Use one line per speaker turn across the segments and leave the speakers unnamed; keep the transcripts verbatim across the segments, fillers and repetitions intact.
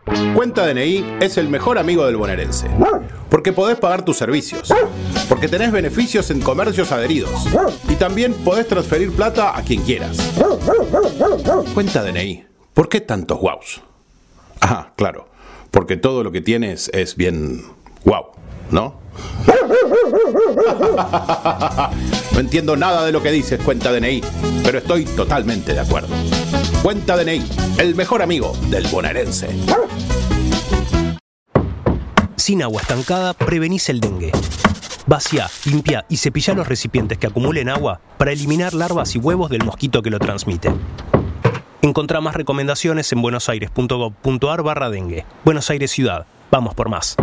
Cuenta D N I es el mejor amigo del bonaerense, porque podés pagar tus servicios, porque tenés beneficios en comercios adheridos y también podés transferir plata a quien quieras. Cuenta D N I, ¿por qué tantos guaus? Ah, claro, porque todo lo que tienes es bien guau, ¿no? No entiendo nada de lo que dices, Cuenta D N I, pero estoy totalmente de acuerdo. Cuenta D N I, el mejor amigo del bonaerense.
Sin agua estancada, prevenís el dengue. Vacía, limpia y cepilla los recipientes que acumulen agua para eliminar larvas y huevos del mosquito que lo transmite. Encontrá más recomendaciones en buenosaires.gov.ar barra dengue. Buenos Aires Ciudad. Vamos por más.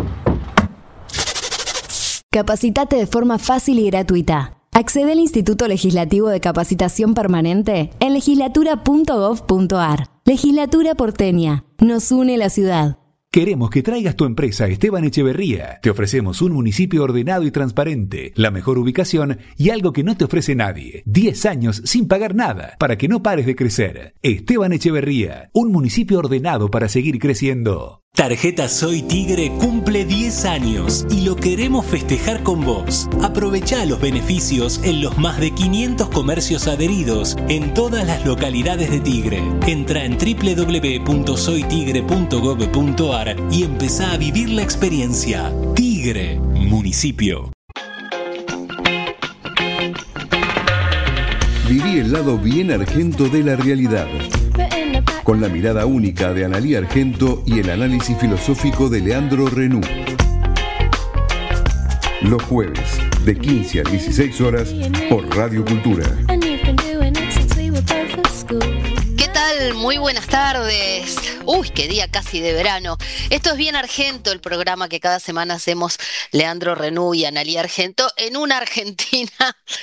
Capacitate de forma fácil y gratuita. Accede al Instituto Legislativo de Capacitación Permanente en legislatura punto gov punto ar. Legislatura porteña. Nos une la ciudad.
Queremos que traigas tu empresa a Esteban Echeverría. Te ofrecemos un municipio ordenado y transparente, la mejor ubicación y algo que no te ofrece nadie. diez años sin pagar nada para que no pares de crecer. Esteban Echeverría, un municipio ordenado para seguir creciendo.
Tarjeta Soy Tigre cumple diez años y lo queremos festejar con vos. Aprovechá los beneficios en los más de quinientos comercios adheridos en todas las localidades de Tigre. Entra en doble u doble u doble u punto soy tigre punto gov punto ar y empezá a vivir la experiencia. Tigre, municipio.
Viví el lado bien argento de la realidad. Con la mirada única de Analía Argento y el análisis filosófico de Leandro Renú. Los jueves, de quince a dieciséis horas, por Radio Cultura.
¿Qué tal? Muy buenas tardes. Uy, qué día casi de verano. Esto es Bien Argento, el programa que cada semana hacemos Leandro Renú y Analía Argento en una Argentina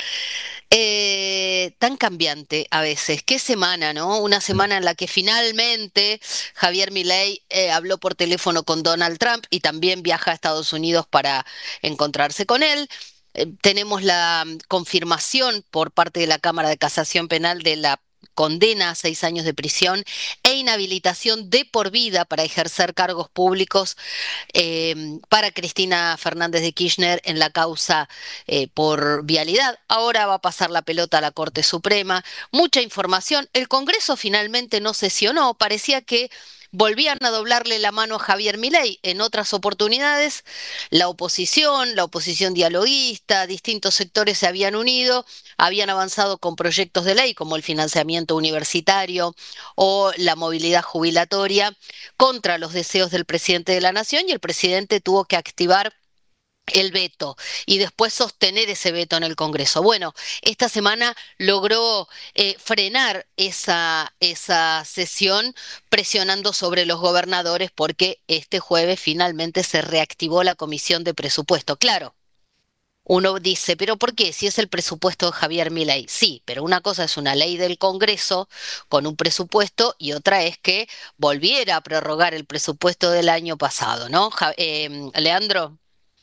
Eh, tan cambiante a veces. Qué semana, ¿no? Una semana en la que finalmente Javier Milei eh, habló por teléfono con Donald Trump y también viaja a Estados Unidos para encontrarse con él. Eh, tenemos la confirmación por parte de la Cámara de Casación Penal de la condena a seis años de prisión e inhabilitación de por vida para ejercer cargos públicos eh, para Cristina Fernández de Kirchner en la causa eh, por vialidad. Ahora va a pasar la pelota a la Corte Suprema. Mucha información. El Congreso finalmente no sesionó. Parecía que volvían a doblarle la mano a Javier Milei. En otras oportunidades, la oposición, la oposición dialoguista, distintos sectores se habían unido, habían avanzado con proyectos de ley como el financiamiento universitario o la movilidad jubilatoria contra los deseos del presidente de la Nación, y el presidente tuvo que activar el veto y después sostener ese veto en el Congreso. Bueno, esta semana logró eh, frenar esa, esa sesión presionando sobre los gobernadores porque este jueves finalmente se reactivó la Comisión de Presupuesto. Claro, uno dice, ¿pero por qué? Si es el presupuesto de Javier Milei. Sí, pero una cosa es una ley del Congreso con un presupuesto y otra es que volviera a prorrogar el presupuesto del año pasado, ¿no? Ja- eh, Leandro.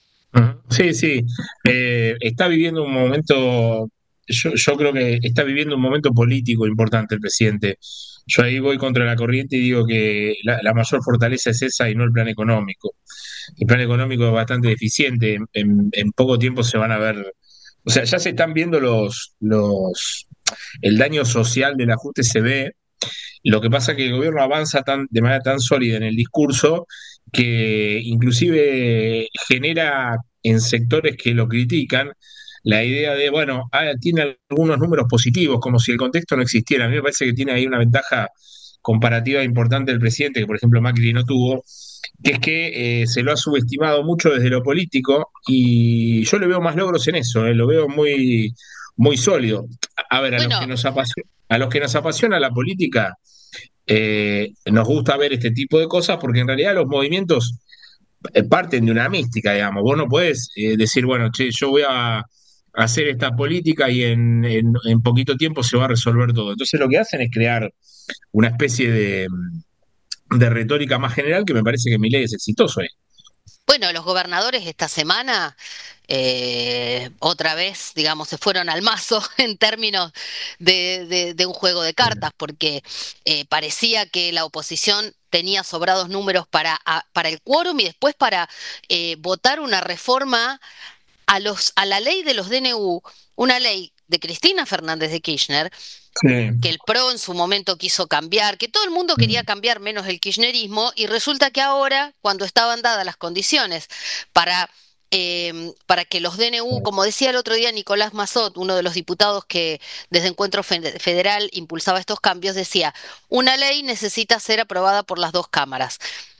Sí, sí, eh, está viviendo un momento, yo, yo creo que está viviendo un momento político importante el presidente. Yo ahí voy contra la corriente y digo que la, la mayor fortaleza es esa y no el plan económico. El plan económico es bastante deficiente, en, en- en poco tiempo se van a ver, o sea, ya se están viendo los, los, el daño social del ajuste se ve. Lo que pasa es que el gobierno avanza tan, de manera tan sólida en el discurso que inclusive genera en sectores que lo critican la idea de, bueno, ah, tiene algunos números positivos, como si el contexto no existiera. A mí me parece que tiene ahí una ventaja comparativa importante el presidente, que por ejemplo Macri no tuvo, que es que eh, se lo ha subestimado mucho desde lo político y yo le veo más logros en eso, eh, lo veo muy, muy sólido. A ver, a los que
Bueno,
nos apasiona, a los que nos apasiona la política, eh, nos gusta ver este tipo de cosas porque en realidad los movimientos eh, parten de una mística, digamos. Vos no podés eh, decir, bueno, che, yo voy a hacer esta política y en, en- en poquito tiempo se va a resolver todo. Entonces lo que hacen es crear una especie de, de retórica más general que me parece que Milei es exitoso ahí.
Bueno, los gobernadores esta semana eh, otra vez, digamos, se fueron al mazo en términos de, de- de un juego de cartas, porque eh, parecía que la oposición tenía sobrados números para, a- para el quórum y después para eh, votar una reforma a los, a la ley de los D N U, una ley de Cristina Fernández de Kirchner,
Sí.
que el PRO en su momento quiso cambiar, que todo el mundo quería cambiar menos el kirchnerismo, y resulta que ahora, cuando estaban dadas las condiciones para, eh, para que los D N U, como decía el otro día Nicolás Mazot, uno de los diputados que desde Encuentro Fe- Federal impulsaba estos cambios, decía, una ley necesita ser aprobada por las dos cámaras.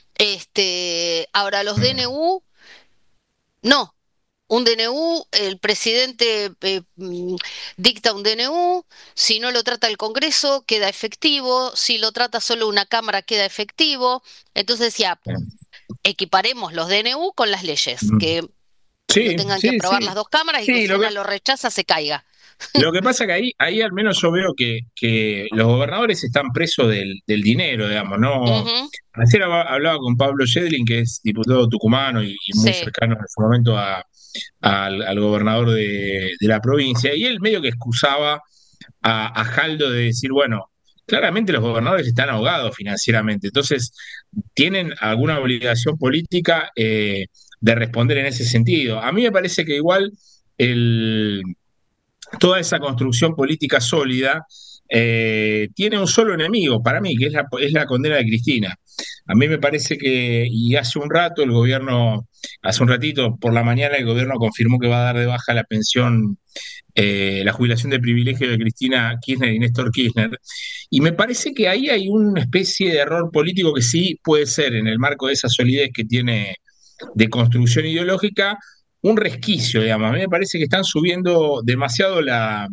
Este, ahora los D N U, no. Un D N U, el presidente eh, mm, dicta un D N U, si no lo trata el Congreso queda efectivo, si lo trata solo una Cámara queda efectivo. Entonces decía, equiparemos los D N U con las leyes, que lo
Sí,
tengan que
sí,
aprobar
sí.
las dos cámaras y que
Sí,
si
lo que,
una lo rechaza se caiga.
lo que pasa que ahí, ahí al menos yo veo que, que los gobernadores están presos del, del dinero, digamos, ¿no?
Ujú,
Ayer hab- hablaba con Pablo Yedlin, que es diputado tucumano y, y muy
sí,
cercano en su momento a- al, al gobernador de, de la provincia, y él medio que excusaba a, a Jaldo de decir, bueno, claramente los gobernadores están ahogados financieramente, entonces tienen alguna obligación política eh, de responder en ese sentido. A mí me parece que igual el toda esa construcción política sólida eh, tiene un solo enemigo para mí, que es la, es la condena de Cristina. A mí me parece que, y hace un rato el gobierno, hace un ratito por la mañana el gobierno confirmó que va a dar de baja la pensión, eh, la jubilación de privilegio de Cristina Kirchner y Néstor Kirchner. Y me parece que ahí hay una especie de error político que sí puede ser, en el marco de esa solidez que tiene de construcción ideológica, un resquicio, digamos. A mí me parece que están subiendo demasiado la,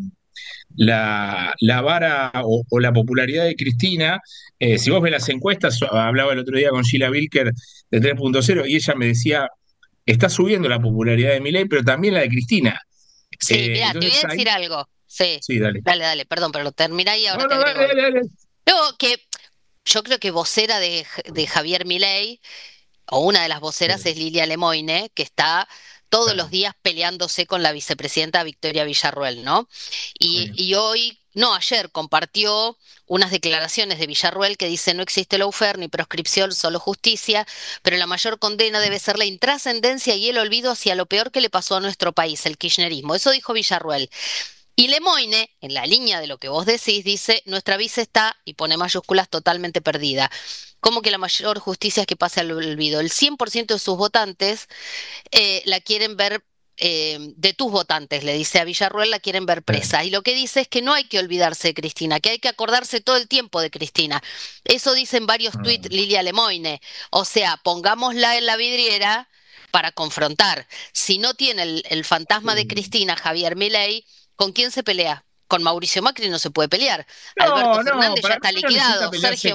la, la vara o, o la popularidad de Cristina. Eh, si vos ves las encuestas, hablaba el otro día con Sheila Wilker de tres punto cero y ella me decía, está subiendo la popularidad de Milei, pero también la de Cristina.
sí,
Eh,
mira, te voy a
entonces ahí,
decir algo. Sí,
sí, dale.
dale, dale, perdón, pero lo termina y ahora
No,
te
no,
agrego
dale,
algo.
dale, dale.
Luego que yo creo que vocera de, de Javier Milei, o una de las voceras es Lilia Lemoine, que está todos los días peleándose con la vicepresidenta Victoria Villarruel, ¿no? Y, y hoy, no, ayer compartió unas declaraciones de Villarruel que dice no existe lawfare ni proscripción, solo justicia, pero la mayor condena debe ser la intrascendencia y el olvido hacia lo peor que le pasó a nuestro país, el kirchnerismo. Eso dijo Villarruel. Y Lemoine, en la línea de lo que vos decís, dice, nuestra vice está, y pone mayúsculas, totalmente perdida. Como que la mayor justicia es que pase al olvido. El cien por ciento de sus votantes eh, la quieren ver, eh, de tus votantes, le dice a Villarruel, la quieren ver presa. Y lo que dice es que no hay que olvidarse de Cristina, que hay que acordarse todo el tiempo de Cristina. Eso dicen varios tuits Lilia Lemoine. O sea, pongámosla en la vidriera para confrontar. Si no tiene el, el fantasma de Cristina, Javier Milei, ¿con quién se pelea? Con Mauricio Macri no se puede pelear. Alberto
No, no,
Fernández ya
para mí
está
no necesita
liquidado.
pelearse.
Sergio.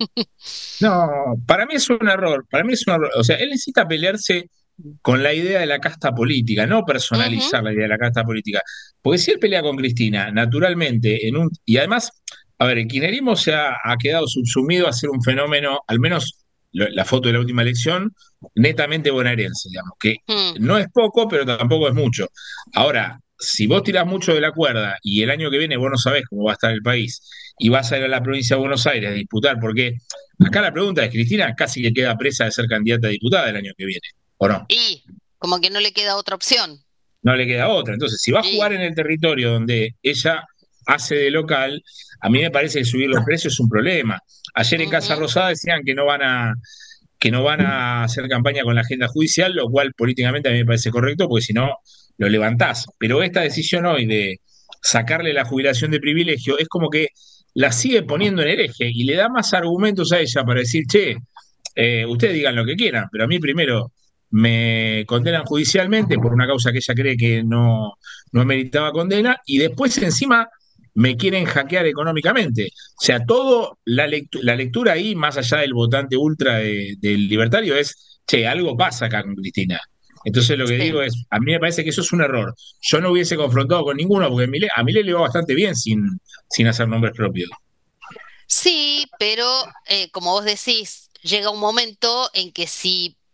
No, para mí es un error, para mí es un error. O sea, él necesita pelearse con la idea de la casta política, no
Ujú,
personalizar la idea de la casta política. Porque si él pelea con Cristina, naturalmente, en un, y además, a ver, el kirchnerismo se ha, ha quedado subsumido a ser un fenómeno, al menos lo- la foto de la última elección, netamente bonaerense, digamos, que
mm,
no es poco, pero tampoco es mucho. Ahora, si vos tirás mucho de la cuerda y el año que viene vos no sabés cómo va a estar el país y vas a ir a la provincia de Buenos Aires a disputar, porque acá la pregunta es, Cristina casi que queda presa de ser candidata a diputada el año que viene, ¿o no?
y como que no le queda otra opción.
No le queda otra. Entonces, si va a jugar
Y,
en el territorio donde ella hace de local, a mí me parece que subir los precios es un problema. Ayer en Casa
ujú,
Rosada decían que no van a que no van a hacer campaña con la agenda judicial, lo cual políticamente a mí me parece correcto, porque si no, lo levantás. Pero esta decisión hoy de sacarle la jubilación de privilegio es como que la sigue poniendo en el eje y le da más argumentos a ella para decir, che, eh, ustedes digan lo que quieran, pero a mí primero me condenan judicialmente por una causa que ella cree que no, no meritaba condena y después encima me quieren hackear económicamente. O sea, todo la, lectu la lectura ahí, más allá del votante ultra de, del libertario, es, che, algo pasa acá con Cristina. Entonces lo que
sí.
digo es, a mí me parece que eso es un error. Yo no hubiese confrontado con ninguno, porque Milei- a Milei le va bastante bien sin, sin hacer nombres propios.
Sí, pero eh, como vos decís, llega un momento en que si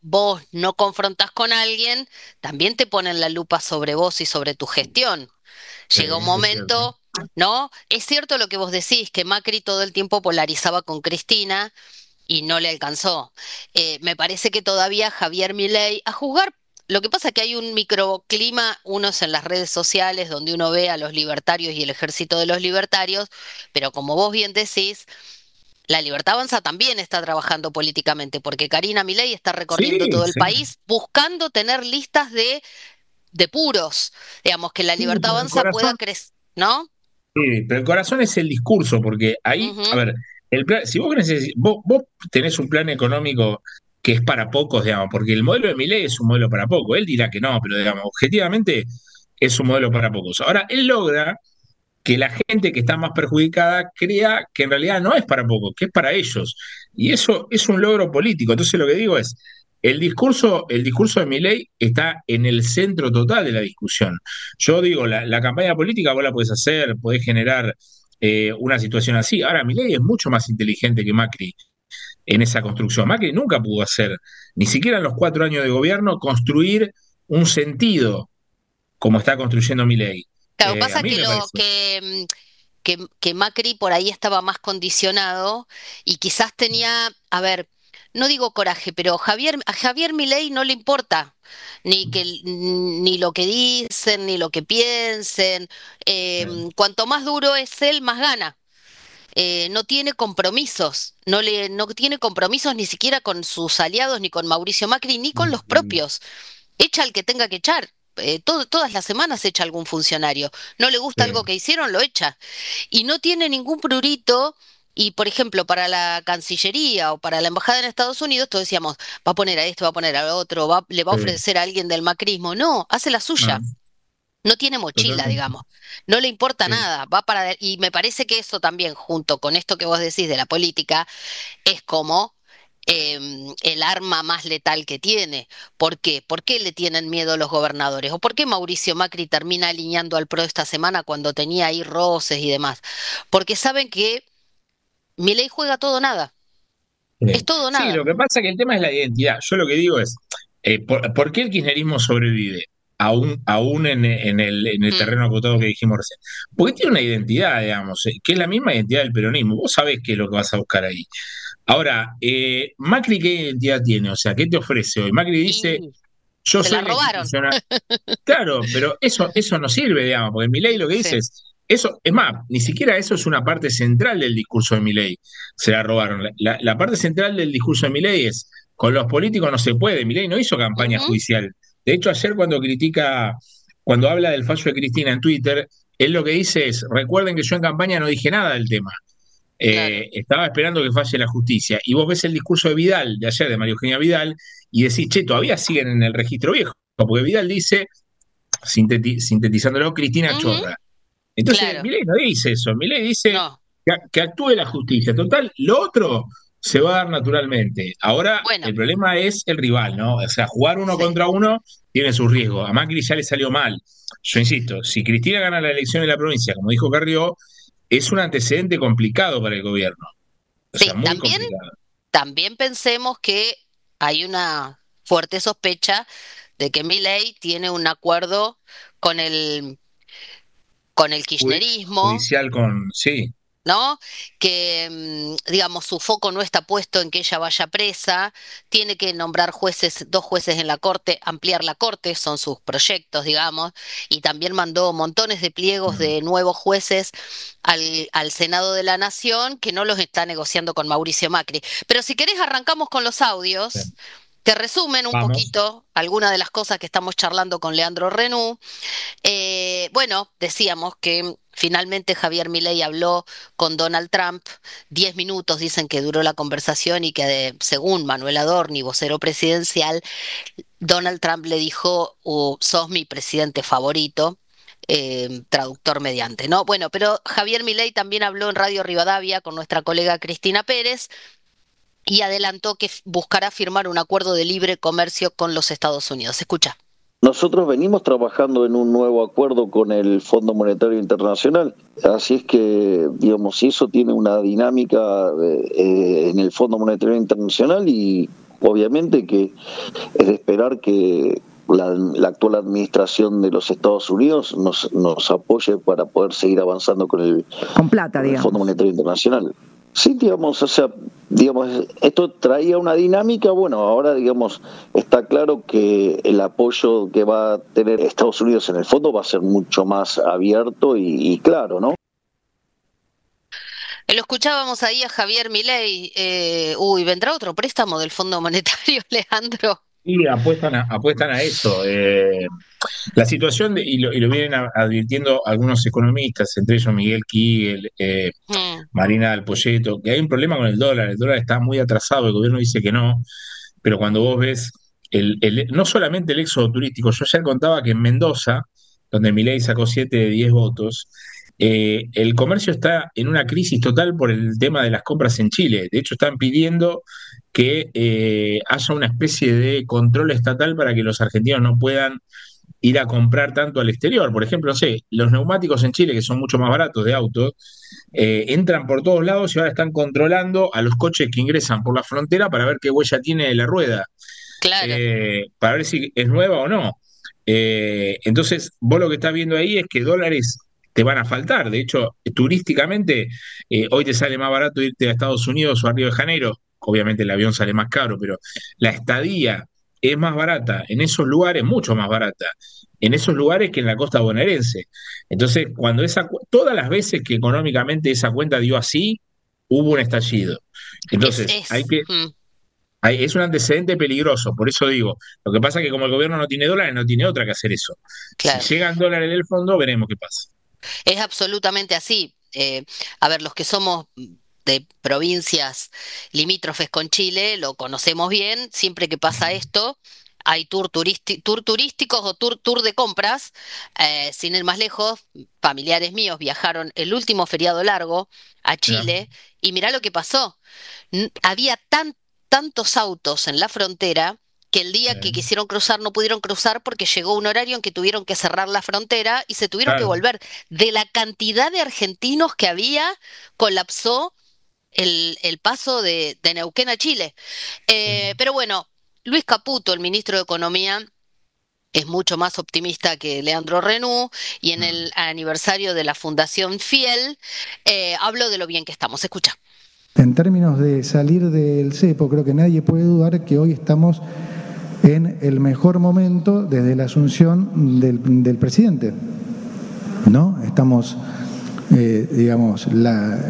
vos no confrontás con alguien, también te ponen la lupa sobre vos y sobre tu gestión. Llega un momento, ¿no? Es cierto lo que vos decís, que Macri todo el tiempo polarizaba con Cristina y no le alcanzó. Eh, me parece que todavía Javier Milei, a juzgar, lo que pasa es que hay un microclima, unos en las redes sociales, donde uno ve a los libertarios y el ejército de los libertarios, pero como vos bien decís, la Libertad Avanza también está trabajando políticamente, porque Karina Milei está recorriendo
Sí,
todo el
sí.
país buscando tener listas de, de puros, digamos, que la
Sí,
Libertad
pero el
Avanza pueda
corazón,
crecer, ¿no?
sí, pero el corazón es el discurso, porque ahí, a
Ujú,
ver, el plan, si vos, neces- vos, vos tenés un plan económico que es para pocos, digamos, porque el modelo de Milei es un modelo para pocos. Él dirá que no, pero digamos, objetivamente es un modelo para pocos. Ahora, él logra que la gente que está más perjudicada crea que en realidad no es para pocos, que es para ellos. Y eso es un logro político. Entonces lo que digo es, el discurso, el discurso de Milei está en el centro total de la discusión. Yo digo, la, la campaña política vos la podés hacer, podés generar eh, una situación así. Ahora, Milei es mucho más inteligente que Macri en esa construcción. Macri nunca pudo hacer, ni siquiera en los cuatro años de gobierno, construir un sentido como está construyendo Milei.
Claro,
Eh, a
pasa
mí
que
me
lo
parece.
que, mm, que, que Macri por ahí estaba más condicionado y quizás tenía, a ver, no digo coraje, pero Javier, a Javier Milei no le importa ni que ni lo que dicen, ni lo que piensen. Eh, cuanto más duro es él, más gana. Eh, no tiene compromisos, no le, no tiene compromisos ni siquiera con sus aliados, ni con Mauricio Macri, ni con los propios. Echa al que tenga que echar. Eh, todo- todas las semanas echa algún funcionario. No le gusta algo
Sí.
que hicieron, lo echa. Y no tiene ningún prurito. Y, por ejemplo, para la Cancillería o para la Embajada en Estados Unidos, todos decíamos, va a poner a esto, va a poner a otro, va, le va a
Sí.
ofrecer a alguien del macrismo. No, hace la
No,
suya. No tiene mochila,
totalmente.
digamos. No le importa
Sí.
nada. Va para, y me parece que eso también, junto con esto que vos decís de la política, es como eh, el arma más letal que tiene. ¿Por qué? ¿Por qué le tienen miedo los gobernadores? ¿O por qué Mauricio Macri termina alineando al PRO esta semana cuando tenía ahí roces y demás? Porque saben que Milei juega todo o nada. Es
Sí.
todo o
Sí,
nada.
lo que pasa es que el tema es la identidad. Yo lo que digo es, eh, ¿por, por qué el kirchnerismo sobrevive? Aún, aún en, en el, en el
Mm.
terreno acotado que dijimos recién. Porque tiene una identidad, digamos, eh, que es la misma identidad del peronismo. Vos sabés qué es lo que vas a buscar ahí. Ahora, eh, Macri, ¿qué identidad tiene? O sea, ¿qué te ofrece hoy? Macri dice,
Y
yo
se la
soy la
robaron.
institucional. Claro, pero eso, eso no sirve, digamos, porque Milei lo que dice
Sí.
es, eso, es más, ni siquiera eso es una parte central del discurso de Milei. Se la robaron. La, la- la parte central del discurso de Milei es, con los políticos no se puede. Milei no hizo campaña
Ujú,
judicial. De hecho, ayer cuando critica, cuando habla del fallo de Cristina en Twitter, él lo que dice es, recuerden que yo en campaña no dije nada del tema.
claro.
Eh, estaba esperando que falle la justicia. Y vos ves el discurso de Vidal, de ayer, de María Eugenia Vidal, y decís, che, todavía siguen en el registro viejo. Porque Vidal dice, sinteti- sintetizándolo, Cristina
Ujú,
Chorra. Entonces,
claro.
Milei no dice eso, Milei dice
No.
que, que actúe la justicia. Total, lo otro se va a dar naturalmente. Ahora,
Bueno,
el problema es el rival, ¿no? O sea, jugar uno
sí.
contra uno tiene sus riesgos. A Macri ya le salió mal. Yo insisto, si Cristina gana la elección en la provincia, como dijo Carrió, es un antecedente complicado para el gobierno. O sea,
Sí,
muy
también,
complicado.
también pensemos que hay una fuerte sospecha de que Milei tiene un acuerdo con el, con el
Judi-
kirchnerismo,
Judicial con, sí,
¿no? Que, mm, digamos, su foco no está puesto en que ella vaya presa, tiene que nombrar jueces, dos jueces en la corte, ampliar la corte, son sus proyectos, digamos, y también mandó montones de pliegos
mm,
de nuevos jueces al, al Senado de la Nación que no los está negociando con Mauricio Macri. Pero si querés, arrancamos con los
sí.
audios. Que resumen un
Vamos.
poquito algunas de las cosas que estamos charlando con Leandro Renú. Eh, bueno, decíamos que finalmente Javier Milei habló con Donald Trump. Diez minutos dicen que duró la conversación y que, de- según Manuel Adorni, vocero presidencial, Donald Trump le dijo, "Uh, sos mi presidente favorito", eh, traductor mediante, ¿no? Bueno, pero Javier Milei también habló en Radio Rivadavia con nuestra colega Cristina Pérez y adelantó que f- buscará firmar un acuerdo de libre comercio con los Estados Unidos. Escucha.
Nosotros venimos trabajando en un nuevo acuerdo con el Fondo Monetario Internacional, así es que, digamos, si eso tiene una dinámica eh, en el Fondo Monetario Internacional y obviamente que es de esperar que la, la actual administración de los Estados Unidos nos, nos apoye para poder seguir avanzando con el,
con plata,
con el
digamos.
Fondo Monetario Internacional. Sí, digamos, o sea, digamos, esto traía una dinámica, bueno, ahora, digamos, está claro que el apoyo que va a tener Estados Unidos en el fondo va a ser mucho más abierto y, y claro, ¿no?
Lo escuchábamos ahí a Javier Milei. Eh, uy, ¿vendrá otro préstamo del Fondo Monetario, Leandro?
Y apuestan a, apuestan a eso. Eh, la situación, de, y, lo, y lo vienen a, advirtiendo algunos economistas, entre ellos Miguel Kigel, eh,
Mm.
Marina del Poyeto, que hay un problema con el dólar. El dólar está muy atrasado, el gobierno dice que no, pero cuando vos ves, el, el, no solamente el éxodo turístico, yo ya contaba que en Mendoza, donde Milei sacó siete de diez votos, eh, el comercio está en una crisis total por el tema de las compras en Chile. De hecho, están pidiendo que eh, haya una especie de control estatal para que los argentinos no puedan ir a comprar tanto al exterior. Por ejemplo, no sé, los neumáticos en Chile, que son mucho más baratos de autos, eh, entran por todos lados y ahora están controlando a los coches que ingresan por la frontera para ver qué huella tiene la rueda,
Claro.
eh, para ver si es nueva o no. Eh, entonces, vos lo que estás viendo ahí es que dólares te van a faltar. De hecho, turísticamente, eh, hoy te sale más barato irte a Estados Unidos o a Río de Janeiro. Obviamente el avión sale más caro, pero la estadía es más barata en esos lugares, mucho más barata en esos lugares que en la costa bonaerense. Entonces, cuando esa, todas las veces que económicamente esa cuenta dio así, hubo un estallido. Entonces,
Es, es,
hay que,
mm,
hay, es un antecedente peligroso, por eso digo, lo que pasa es que como el gobierno no tiene dólares, no tiene otra que hacer eso.
claro.
Si llegan dólares del fondo, veremos qué pasa.
Es absolutamente así. Eh, a ver, los que somos de provincias limítrofes con Chile, lo conocemos bien. Siempre que pasa esto, hay tour, turisti- tour turísticos o tour, tour de compras. Eh, sin ir más lejos, familiares míos viajaron el último feriado largo a Chile y mirá lo que pasó. N- Había tan, tantos autos en la frontera que el día que
Eh,
quisieron cruzar no pudieron cruzar porque llegó un horario en que tuvieron que cerrar la frontera y se tuvieron que
claro.
volver. De la cantidad de argentinos que había, colapsó el, el paso de, de Neuquén a Chile. Eh, pero bueno, Luis Caputo, el ministro de Economía, es mucho más optimista que Leandro Renú y en el aniversario de la Fundación Fiel eh, habló de lo bien que estamos. Escucha.
En términos de salir del cepo, creo que nadie puede dudar que hoy estamos en el mejor momento desde la asunción del, del presidente, ¿no? Estamos, eh, digamos, la,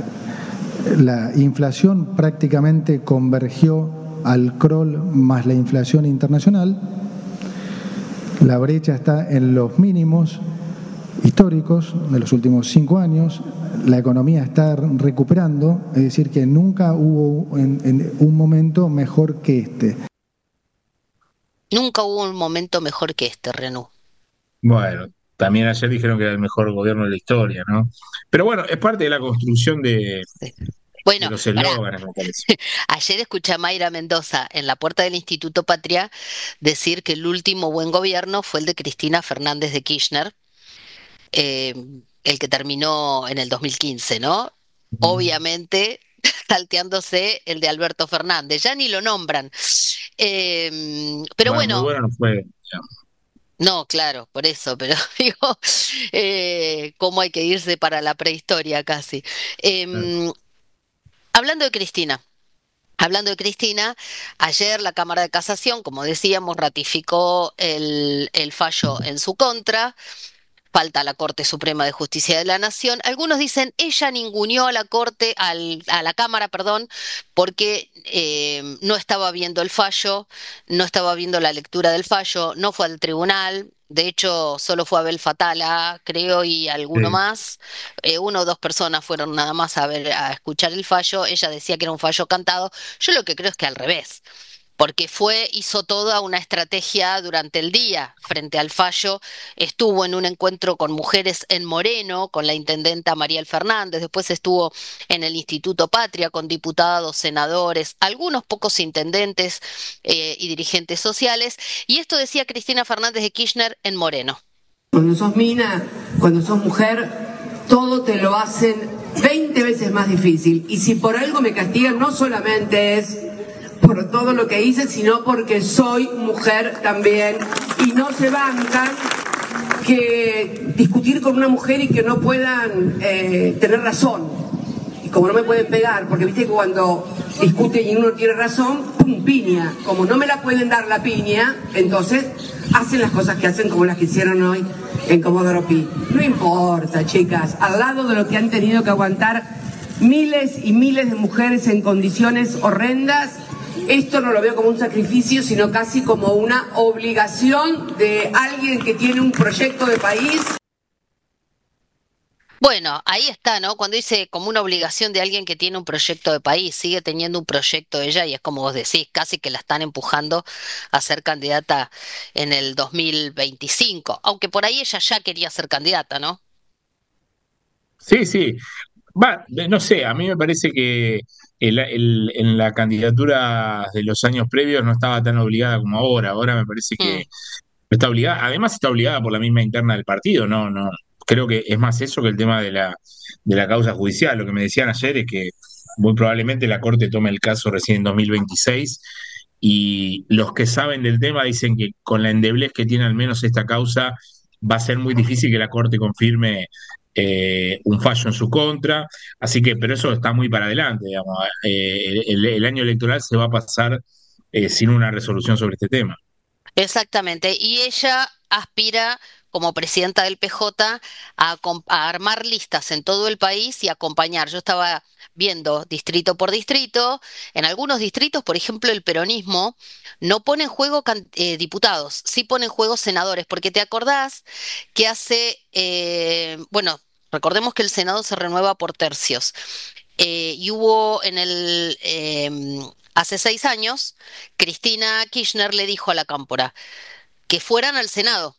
la inflación prácticamente convergió al crawl más la inflación internacional, la brecha está en los mínimos históricos de los últimos cinco años, la economía está recuperando, es decir, que nunca hubo en, en un momento mejor que este.
Nunca hubo un momento mejor que este, Renú.
Bueno, también ayer dijeron que era el mejor gobierno de la historia, ¿no? Pero bueno, es parte de la construcción de,
Sí.
de
Bueno,
los
pará.
eslóganes, me parece.
Ayer escuché a Mayra Mendoza en la puerta del Instituto Patria decir que el último buen gobierno fue el de Cristina Fernández de Kirchner, eh, el que terminó en el dos mil quince, ¿no? Obviamente salteándose el de Alberto Fernández, ya ni lo nombran. Eh, pero
Bueno, muy
bueno,
bueno no fue. digamos.
no, claro, por eso, pero digo, eh, cómo hay que irse para la prehistoria casi.
Claro.
Em, hablando de Cristina. Hablando de Cristina, ayer la Cámara de Casación, como decíamos, ratificó el, el fallo en su contra. Falta la Corte Suprema de Justicia de la Nación. Algunos dicen, ella ninguneó a la Corte, al- a la Cámara, perdón, porque eh, no estaba viendo el fallo, no estaba viendo la lectura del fallo, no fue al tribunal. De hecho, solo fue Abel Fatala, creo, y alguno
Sí.
más. Eh, uno o dos personas fueron nada más a ver, a escuchar el fallo. Ella decía que era un fallo cantado. Yo lo que creo es que al revés, porque fue, hizo toda una estrategia durante el día frente al fallo. Estuvo en un encuentro con mujeres en Moreno, con la intendenta Mariel Fernández, después estuvo en el Instituto Patria con diputados, senadores, algunos pocos intendentes eh, y dirigentes sociales, y esto decía Cristina Fernández de Kirchner en Moreno.
Cuando sos mina, cuando sos mujer, todo te lo hacen veinte veces más difícil. Y si por algo me castigan, no solamente es por todo lo que hice, sino porque soy mujer también y no se bancan que discutir con una mujer y que no puedan eh, tener razón. Y como no me pueden pegar, porque viste que cuando discuten y uno tiene razón, pum, piña. Como no me la pueden dar la piña, entonces hacen las cosas que hacen como las que hicieron hoy en Comodoro Pi. No importa, chicas, al lado de lo que han tenido que aguantar miles y miles de mujeres en condiciones horrendas, esto no lo veo como un sacrificio, sino casi como una obligación de alguien que tiene un proyecto de país.
Bueno, ahí está, ¿no? Cuando dice como una obligación de alguien que tiene un proyecto de país, sigue teniendo un proyecto ella y es como vos decís, casi que la están empujando a ser candidata en el dos mil veinticinco, aunque por ahí ella ya quería ser candidata, ¿no?
Sí, sí. Va, no sé, a mí me parece que el- el- en la candidatura de los años previos no estaba tan obligada como ahora. Ahora me parece
Mm.
que está obligada, además está obligada por la misma interna del partido, no, no. Creo que es más eso que el tema de la, de la causa judicial. Lo que me decían ayer es que muy probablemente la Corte tome el caso recién en dos mil veintiséis y los que saben del tema dicen que con la endeblez que tiene al menos esta causa va a ser muy difícil que la Corte confirme eh, un fallo en su contra, así que, pero eso está muy para adelante, digamos. Eh, el, el año electoral se va a pasar eh, sin una resolución sobre este tema.
Exactamente, y ella aspira como presidenta del P J a, acom- a armar listas en todo el país y acompañar. Yo estaba viendo distrito por distrito, en algunos distritos, por ejemplo, el peronismo no pone en juego can- eh, diputados, sí pone en juego senadores, porque te acordás que hace, eh, bueno, recordemos que el Senado se renueva por tercios. Eh, y hubo en el, em, hace seis años, Cristina Kirchner le dijo a la Cámpora que fueran al Senado,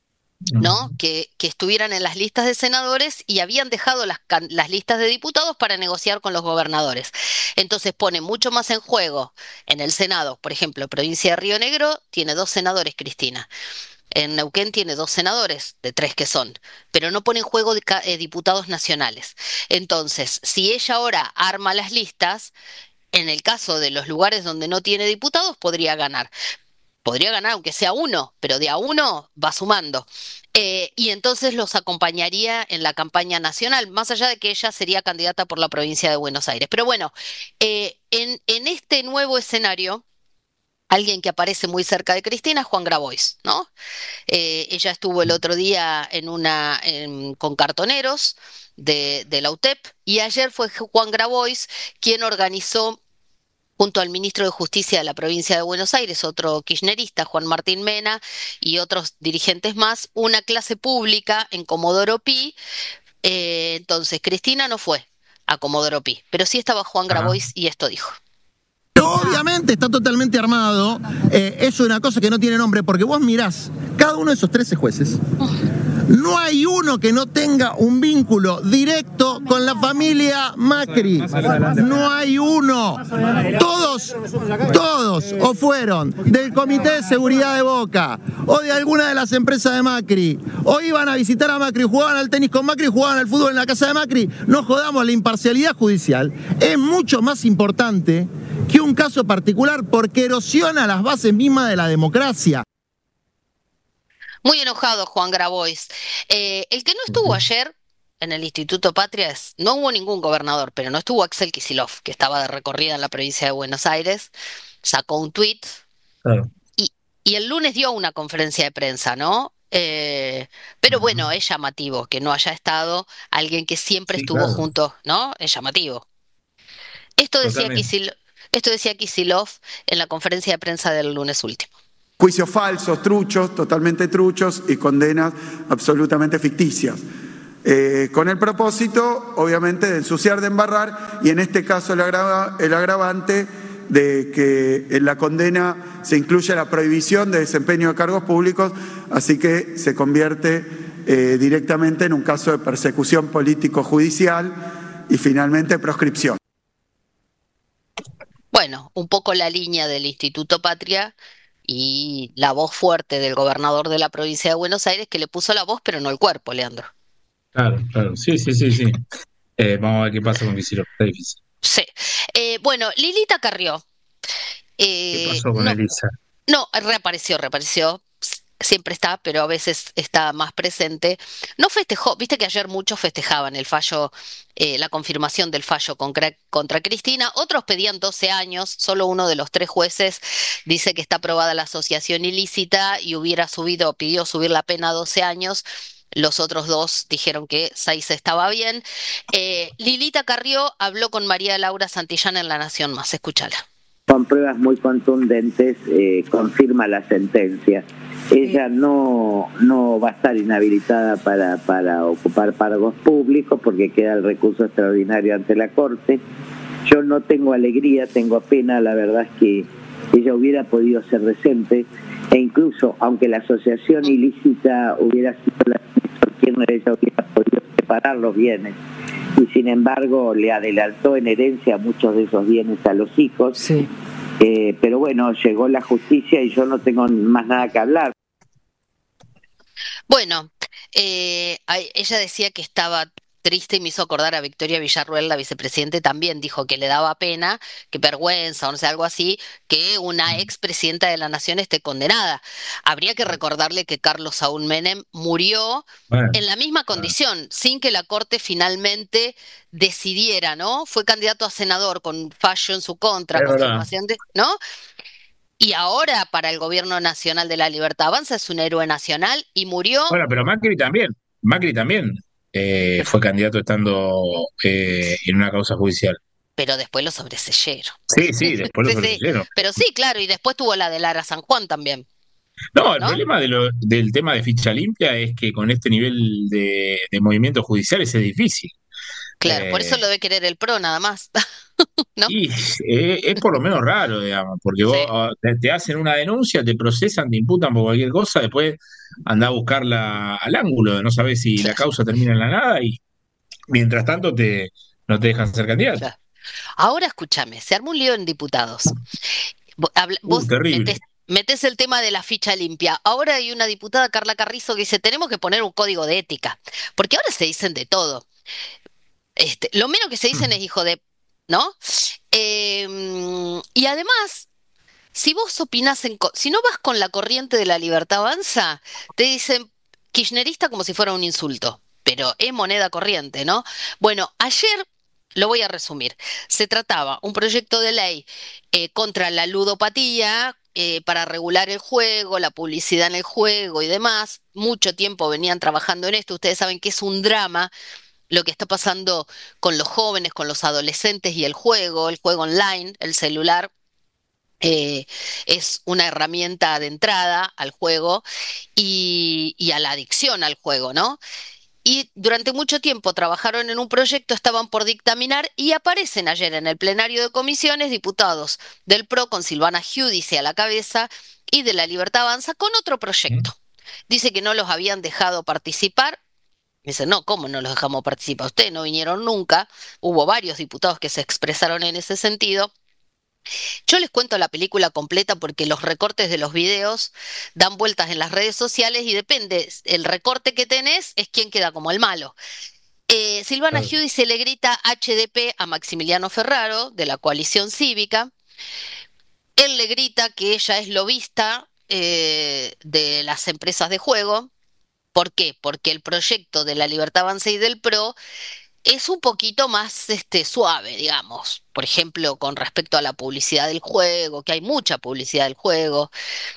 ¿no? Que, que estuvieran en las listas de senadores y habían dejado las, can- las listas de diputados para negociar con los gobernadores. Entonces pone mucho más en juego en el Senado. Por ejemplo, provincia de Río Negro tiene dos senadores, Cristina. En Neuquén tiene dos senadores, de tres que son, pero no pone en juego de ca- eh, diputados nacionales. Entonces, si ella ahora arma las listas, en el caso de los lugares donde no tiene diputados, podría ganar. Podría ganar aunque sea uno, pero de a uno va sumando. Eh, y entonces los acompañaría en la campaña nacional, más allá de que ella sería candidata por la provincia de Buenos Aires. Pero bueno, eh, en, en este nuevo escenario, alguien que aparece muy cerca de Cristina es Juan Grabois, ¿no? Eh, ella estuvo el otro día en una en- con cartoneros de, de la U T E P y ayer fue Juan Grabois quien organizó junto al ministro de Justicia de la provincia de Buenos Aires, otro kirchnerista, Juan Martín Mena, y otros dirigentes más, una clase pública en Comodoro Pi. Eh, entonces, Cristina no fue a Comodoro Pi, pero sí estaba Juan
Ajá.
Grabois y esto dijo.
Obviamente está totalmente armado, eh, eso es una cosa que no tiene nombre, porque vos mirás, cada uno de esos trece jueces, no hay uno que no tenga un vínculo directo con la familia Macri, no hay uno, todos, todos o fueron del Comité de Seguridad de Boca, o de alguna de las empresas de Macri, o iban a visitar a Macri, jugaban al tenis con Macri, jugaban al fútbol en la casa de Macri. No jodamos, la imparcialidad judicial es mucho más importante que un caso particular porque erosiona las bases mismas de la democracia.
Muy enojado Juan Grabois. Eh, el que no estuvo ayer en el Instituto Patria es, no hubo ningún gobernador, pero no estuvo Axel Kicillof, que estaba de recorrida en la provincia de Buenos Aires, sacó un tuit
Claro.
y, y el lunes dio una conferencia de prensa, ¿no? Eh, pero bueno, es llamativo que no haya estado alguien que siempre
Sí,
estuvo
claro,
junto, ¿no? Es llamativo. Esto decía
totalmente.
Kicil- esto decía Kicillof en la conferencia de prensa del lunes último.
Juicios falsos, truchos, totalmente truchos y condenas absolutamente ficticias. Eh, con el propósito, obviamente, de ensuciar, de embarrar, y en este caso el, agrava, el agravante de que en la condena se incluye la prohibición de desempeño de cargos públicos, así que se convierte eh, directamente en un caso de persecución político-judicial y finalmente proscripción.
Bueno, un poco la línea del Instituto Patria y la voz fuerte del gobernador de la provincia de Buenos Aires que le puso la voz pero no el cuerpo, Leandro.
Claro, claro. Sí, sí, sí, sí. Eh, vamos a ver qué pasa con Kicillof. Está difícil.
Sí. Eh, bueno, Lilita Carrió
¿Qué
Eh,
pasó con
no,
Elisa?
no, reapareció, reapareció. S- Siempre está, pero a veces está más presente. No festejó, viste que ayer muchos festejaban el fallo, eh, la confirmación del fallo contra, contra Cristina. Otros pedían doce años, solo uno de los tres jueces dice que está aprobada la asociación ilícita y hubiera subido, pidió subir la pena a doce años. Los otros dos dijeron que seis estaba bien. Eh, Lilita Carrió habló con María Laura Santillán en La Nación Más. Escúchala.
Con pruebas muy contundentes eh, confirma la sentencia. Ella no, no va a estar inhabilitada para, para ocupar cargos públicos porque queda el recurso extraordinario ante la Corte. Yo no tengo alegría, tengo pena, la verdad es que ella hubiera podido ser decente e incluso, aunque la asociación ilícita hubiera sido la quien ella hubiera podido separar los bienes y sin embargo le adelantó en herencia muchos de esos bienes a los hijos.
Sí.
Eh, pero bueno, llegó la justicia y yo no tengo más nada que hablar.
Bueno, eh, a- ella decía que estaba triste y me hizo acordar a Victoria Villarruel, la vicepresidente, también dijo que le daba pena, que vergüenza, o no sé, algo así, que una expresidenta de la Nación esté condenada. Habría que recordarle que Carlos Saúl Menem murió
Bueno,
en la misma condición, sin que la Corte finalmente decidiera, ¿no? Fue candidato a senador con fallo en su contra,
es verdad.
confirmación de, ¿no? Y ahora para el Gobierno Nacional de la Libertad Avanza es un héroe nacional y murió,
Bueno, pero Macri también. Macri también eh, fue candidato estando eh, en una causa judicial.
pero después lo sobreseyeron.
Sí, sí, después lo
Sí, sí,
sobreseyeron.
pero sí, claro, y después tuvo la de Lara San Juan también,
No, el
¿no?
problema de lo- del tema de ficha limpia es que con este nivel de, de movimientos judiciales es difícil.
Claro, por eso
Eh,
lo debe querer el PRO nada más, ¿no?
y eh, es por lo menos raro, digamos, porque vos
Sí,
ah, te, te hacen una denuncia, te procesan, te imputan por cualquier cosa, después andá a buscarla al ángulo, no sabés si la
claro,
causa termina en la nada y mientras tanto te, no te dejan ser candidato.
claro. Ahora escúchame, se armó un lío en diputados. Vo- habla-
Uh,
Vos
terrible.
metés, metés el tema de la ficha limpia. Ahora hay una diputada, Carla Carrizo, que dice, tenemos que poner un código de ética, porque ahora se dicen de todo. Este, lo menos que se dicen es hijo de, ¿no? Em, y además, si vos opinás en, co- si no vas con la corriente de la Libertad Avanza, te dicen kirchnerista como si fuera un insulto, pero es moneda corriente, ¿no? Bueno, ayer lo voy a resumir. Se trataba un proyecto de ley eh, contra la ludopatía, eh, para regular el juego, la publicidad en el juego y demás. Mucho tiempo venían trabajando en esto. Ustedes saben que es un drama lo que está pasando con los jóvenes, con los adolescentes y el juego, el juego online, el celular. eh, es una herramienta de entrada al juego y, y a la adicción al juego, ¿no? Y durante mucho tiempo trabajaron en un proyecto, estaban por dictaminar y aparecen ayer en el plenario de comisiones diputados del PRO con Silvana Giudice a la cabeza y de la Libertad Avanza con otro proyecto. Dice que no los habían dejado participar. Dice, no, ¿cómo no los dejamos participar? Ustedes no vinieron nunca. Hubo varios diputados que se expresaron en ese sentido. Yo les cuento la película completa porque los recortes de los videos dan vueltas en las redes sociales y depende, el recorte que tenés es quien queda como el malo. Eh, Silvana
Claro.
Giudice le grita H D P a Maximiliano Ferraro, de la coalición cívica. Él le grita que ella es lobista eh, de las empresas de juego. ¿Por qué? Porque el proyecto de la Libertad Avanza y del PRO es un poquito más este, suave, digamos. Por ejemplo, con respecto a la publicidad del juego, que hay mucha publicidad del juego.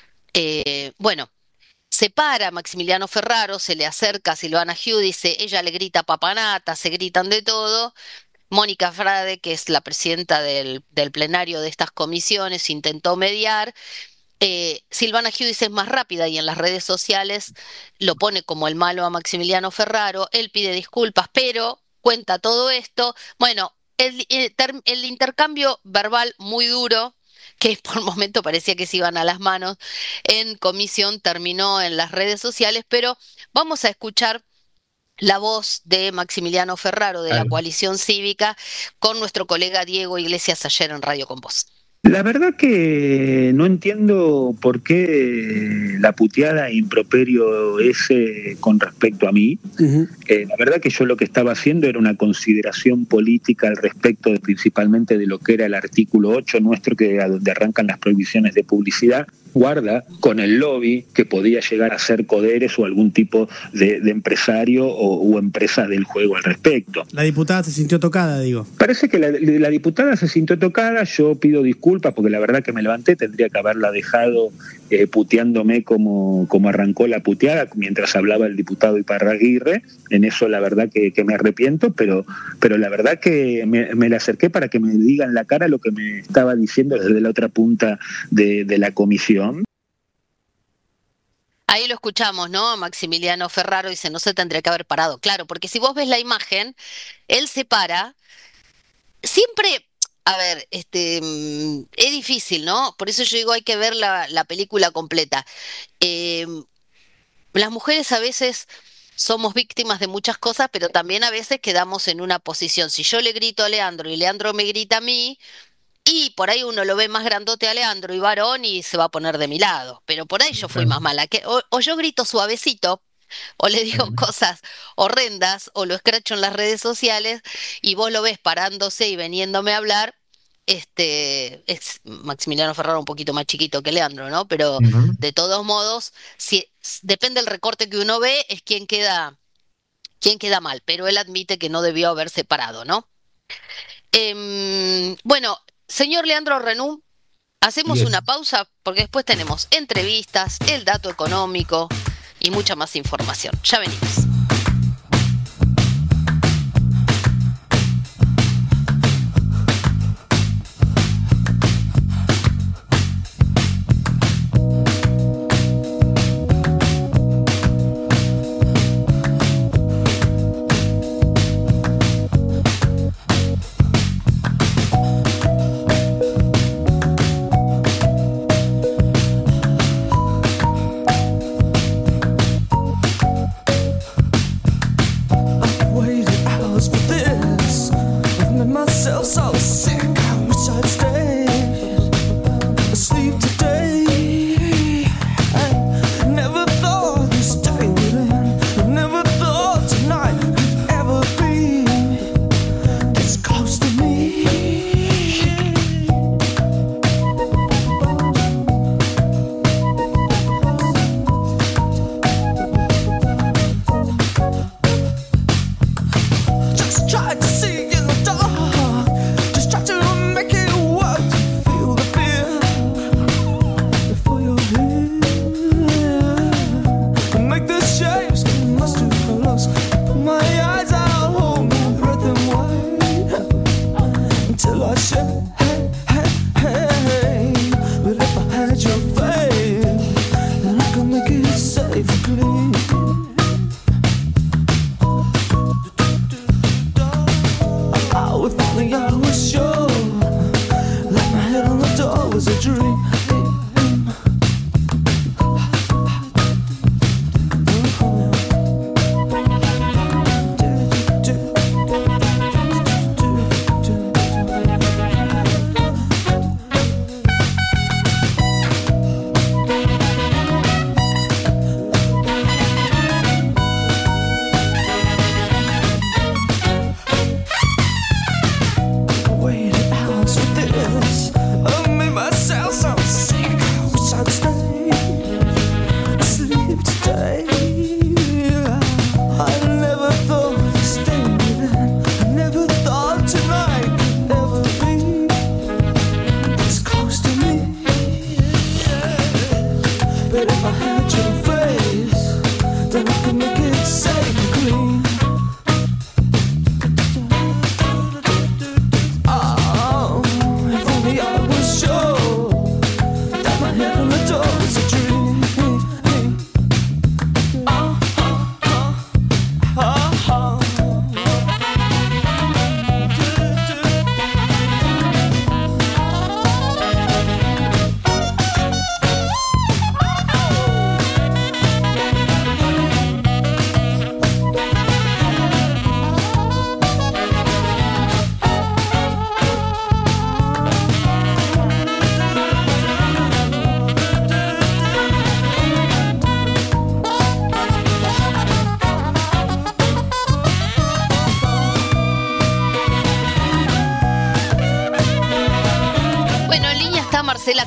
Eh, bueno, se para Maximiliano Ferraro, se le acerca a Silvana Giudice, ella le grita papanata, se gritan de todo. Mónica Frade, que es la presidenta del, del plenario de estas comisiones, intentó mediar. Eh, Silvana Giudice es más rápida y en las redes sociales lo pone como el malo a Maximiliano Ferraro. Él pide disculpas, pero cuenta todo esto. Bueno, el, el ter- el intercambio verbal muy duro, que por un momento parecía que se iban a las manos, en comisión terminó en las redes sociales, pero vamos a escuchar la voz de Maximiliano Ferraro de la
Dale.
coalición cívica con nuestro colega Diego Iglesias ayer en Radio con Voz.
La verdad que no entiendo por qué la puteada e improperio ese con respecto a mí. Uh-huh. Eh, la verdad que yo lo que estaba haciendo era una consideración política al respecto de, principalmente de lo que era el artículo ocho nuestro, que a donde arrancan las prohibiciones de publicidad, guarda con el lobby que podía llegar a ser Coderes o algún tipo de, de empresario o, o empresa del juego al respecto.
La diputada se sintió tocada, digo.
Parece que la, la diputada se sintió tocada, yo pido disculpas porque la verdad que me levanté, tendría que haberla dejado eh, puteándome como, como arrancó la puteada mientras hablaba el diputado Iparraguirre. En eso la verdad que, que me arrepiento, pero, pero la verdad que me, me le acerqué para que me diga en la cara lo que me estaba diciendo desde la otra punta de, de la comisión.
Ahí lo escuchamos, ¿no? Maximiliano Ferraro dice, no se tendría que haber parado. Claro, porque si vos ves la imagen, él se para, siempre, a ver, este, es difícil, ¿no? Por eso yo digo, hay que ver la, la película completa. Eh, las mujeres a veces somos víctimas de muchas cosas, pero también a veces quedamos en una posición. Si yo le grito a Leandro y Leandro me grita a mí, y por ahí uno lo ve más grandote a Leandro y varón y se va a poner de mi lado. Pero por ahí yo fui más mala. Que, o, o yo grito suavecito, o le digo uh-huh. cosas horrendas, o lo escracho en las redes sociales, y vos lo ves parándose y veniéndome a hablar. Este es Maximiliano Ferraro un poquito más chiquito que Leandro, ¿no? Pero uh-huh. de todos modos, si depende del recorte que uno ve, es quien queda, quien queda mal. Pero él admite que no debió haberse parado, ¿no? Eh, bueno, señor Leandro Renú, hacemos yes. una pausa porque después tenemos entrevistas, el dato económico y mucha más información. Ya venimos.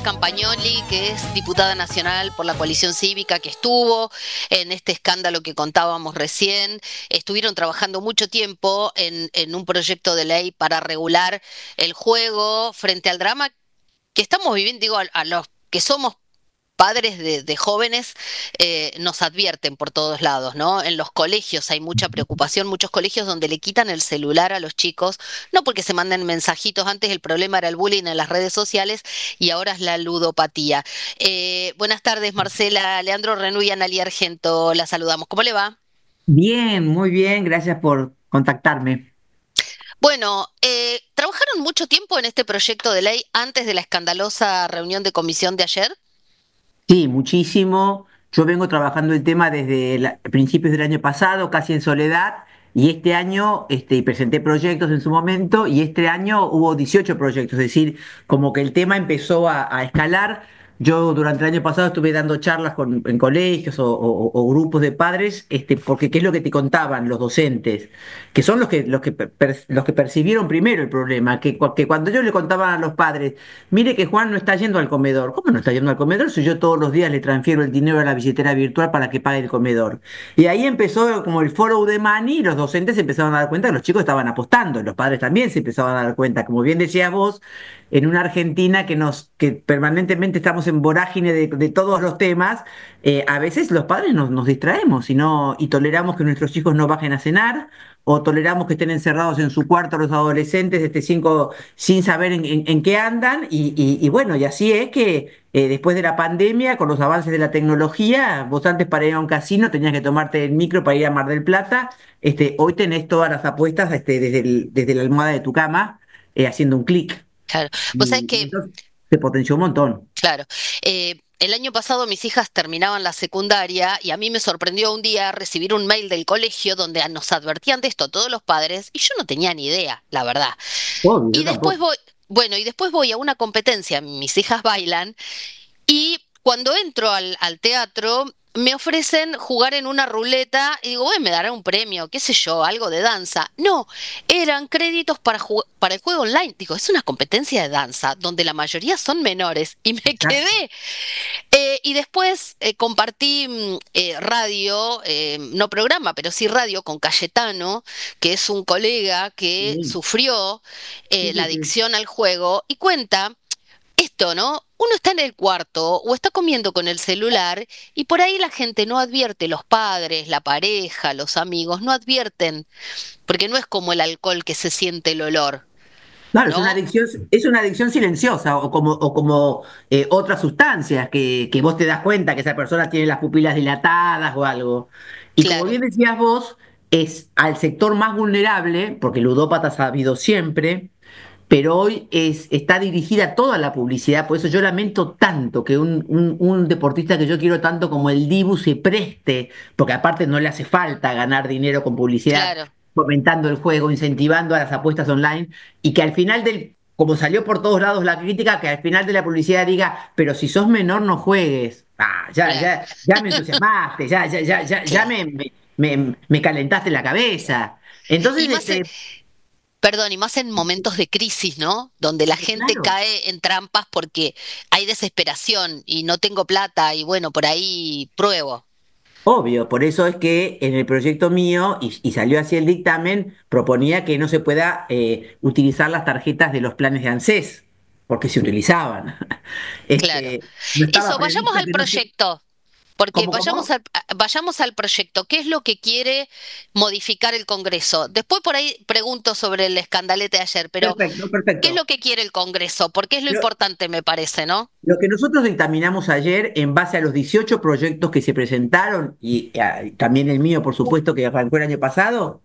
Campagnoli, que es diputada nacional por la coalición cívica, que estuvo en este escándalo que contábamos recién. Estuvieron trabajando mucho tiempo en, en un proyecto de ley para regular el juego frente al drama que estamos viviendo, digo, a, a los que somos padres de, de jóvenes, eh, nos advierten por todos lados, ¿no? En los colegios hay mucha preocupación, muchos colegios donde le quitan el celular a los chicos, no porque se manden mensajitos, antes el problema era el bullying en las redes sociales y ahora es la ludopatía. Eh, buenas tardes, Marcela. Leandro Renú y Analía Argento, la saludamos. ¿Cómo le va?
Bien, muy bien, gracias por contactarme.
Bueno, eh, ¿trabajaron mucho tiempo en este proyecto de ley antes de la escandalosa reunión de comisión de ayer?
Sí, muchísimo. Yo vengo trabajando el tema desde la- principios del año pasado, casi en soledad, y este año este, y presenté proyectos en su momento, y este año hubo dieciocho proyectos, es decir, como que el tema empezó a, a escalar. Yo durante el año pasado estuve dando charlas con- en colegios o, o- o grupos de padres, este, porque qué es lo que te contaban los docentes, que son los que, los que, per- los que percibieron primero el problema, que, cu- que cuando ellos le contaban a los padres, mire que Juan no está yendo al comedor. ¿Cómo no está yendo al comedor si yo todos los días le transfiero el dinero a la billetera virtual para que pague el comedor? Y ahí empezó como el follow the money y los docentes se empezaron a dar cuenta que los chicos estaban apostando, los padres también se empezaban a dar cuenta, como bien decías vos, en una Argentina que nos que permanentemente estamos en vorágine de, de todos los temas, eh, a veces los padres nos, nos distraemos y, no, y toleramos que nuestros hijos no bajen a cenar o toleramos que estén encerrados en su cuarto los adolescentes este cinco, sin saber en, en- en qué andan y, y- y bueno, y así es que eh, después de la pandemia, con los avances de la tecnología, vos antes para ir a un casino tenías que tomarte el micro para ir a Mar del Plata, este, hoy tenés todas las apuestas este, desde, el- desde la almohada de tu cama, eh, haciendo un clic.
Claro. Vos sabés
Y
que
entonces se potenció un montón.
Claro. Eh, el año pasado mis hijas terminaban la secundaria y a mí me sorprendió un día recibir un mail del colegio donde nos advertían de esto todos los padres y yo no tenía ni idea, la verdad.
Obvio,
Y
yo
después
tampoco.
voy, bueno, y después voy a una competencia, mis hijas bailan y cuando entro al, al teatro me ofrecen jugar en una ruleta y digo, bueno, me dará un premio, qué sé yo, algo de danza. No, eran créditos para, ju- para el juego online. Digo, es una competencia de danza donde la mayoría son menores y me
Exacto.
quedé. Eh, y después eh, compartí mm, eh, radio, eh, no programa, pero sí radio con Cayetano, que es un colega que
Sí,
sufrió eh,
sí,
la
sí, sí.
adicción al juego y cuenta esto, ¿no? Uno está en el cuarto o está comiendo con el celular y por ahí la gente no advierte, los padres, la pareja, los amigos, no advierten, porque no es como el alcohol que se siente el olor,
Claro, es una
¿no?
adicción, es una adicción silenciosa o como, o como eh, otras sustancias que, que vos te das cuenta que esa persona tiene las pupilas dilatadas o algo. Y como
Claro,
bien decías vos, es al sector más vulnerable, porque ludópatas ha habido siempre, pero hoy es, está dirigida toda la publicidad, por eso yo lamento tanto que un, un- un deportista que yo quiero tanto como el Dibu se preste, porque aparte no le hace falta ganar dinero con publicidad,
claro,
fomentando el juego, incentivando a las apuestas online, y que al final del, como salió por todos lados la crítica, que al final de la publicidad diga, pero si sos menor no juegues. Ah, ya,
claro,
ya, ya me entusiasmaste, ya, ya, ya, ya, ya
claro.
me, me, me- me calentaste la cabeza. Entonces,
Y más,
este,
perdón, y más en momentos de crisis, ¿no? Donde la gente
claro.
cae en trampas porque hay desesperación y no tengo plata y bueno, por ahí pruebo.
Obvio, por eso es que en el proyecto mío, y, y salió así el dictamen, proponía que no se pueda eh, utilizar las tarjetas de los planes de ANSES, porque se utilizaban.
Claro.
Este, no estaba
Eso, vayamos
previsto
al
que no se...
proyecto, porque
¿Cómo,
vayamos
cómo?
al, a- vayamos al proyecto. ¿Qué es lo que quiere modificar el Congreso? Después por ahí pregunto sobre el escandalete de ayer, pero
Perfecto,
¿qué es
perfecto.
lo que quiere el Congreso? Porque es lo
Lo,
importante, me parece, ¿no?
lo que nosotros dictaminamos ayer, en base a los dieciocho proyectos que se presentaron, y, ah, y también el mío, por supuesto, que arrancó el año pasado,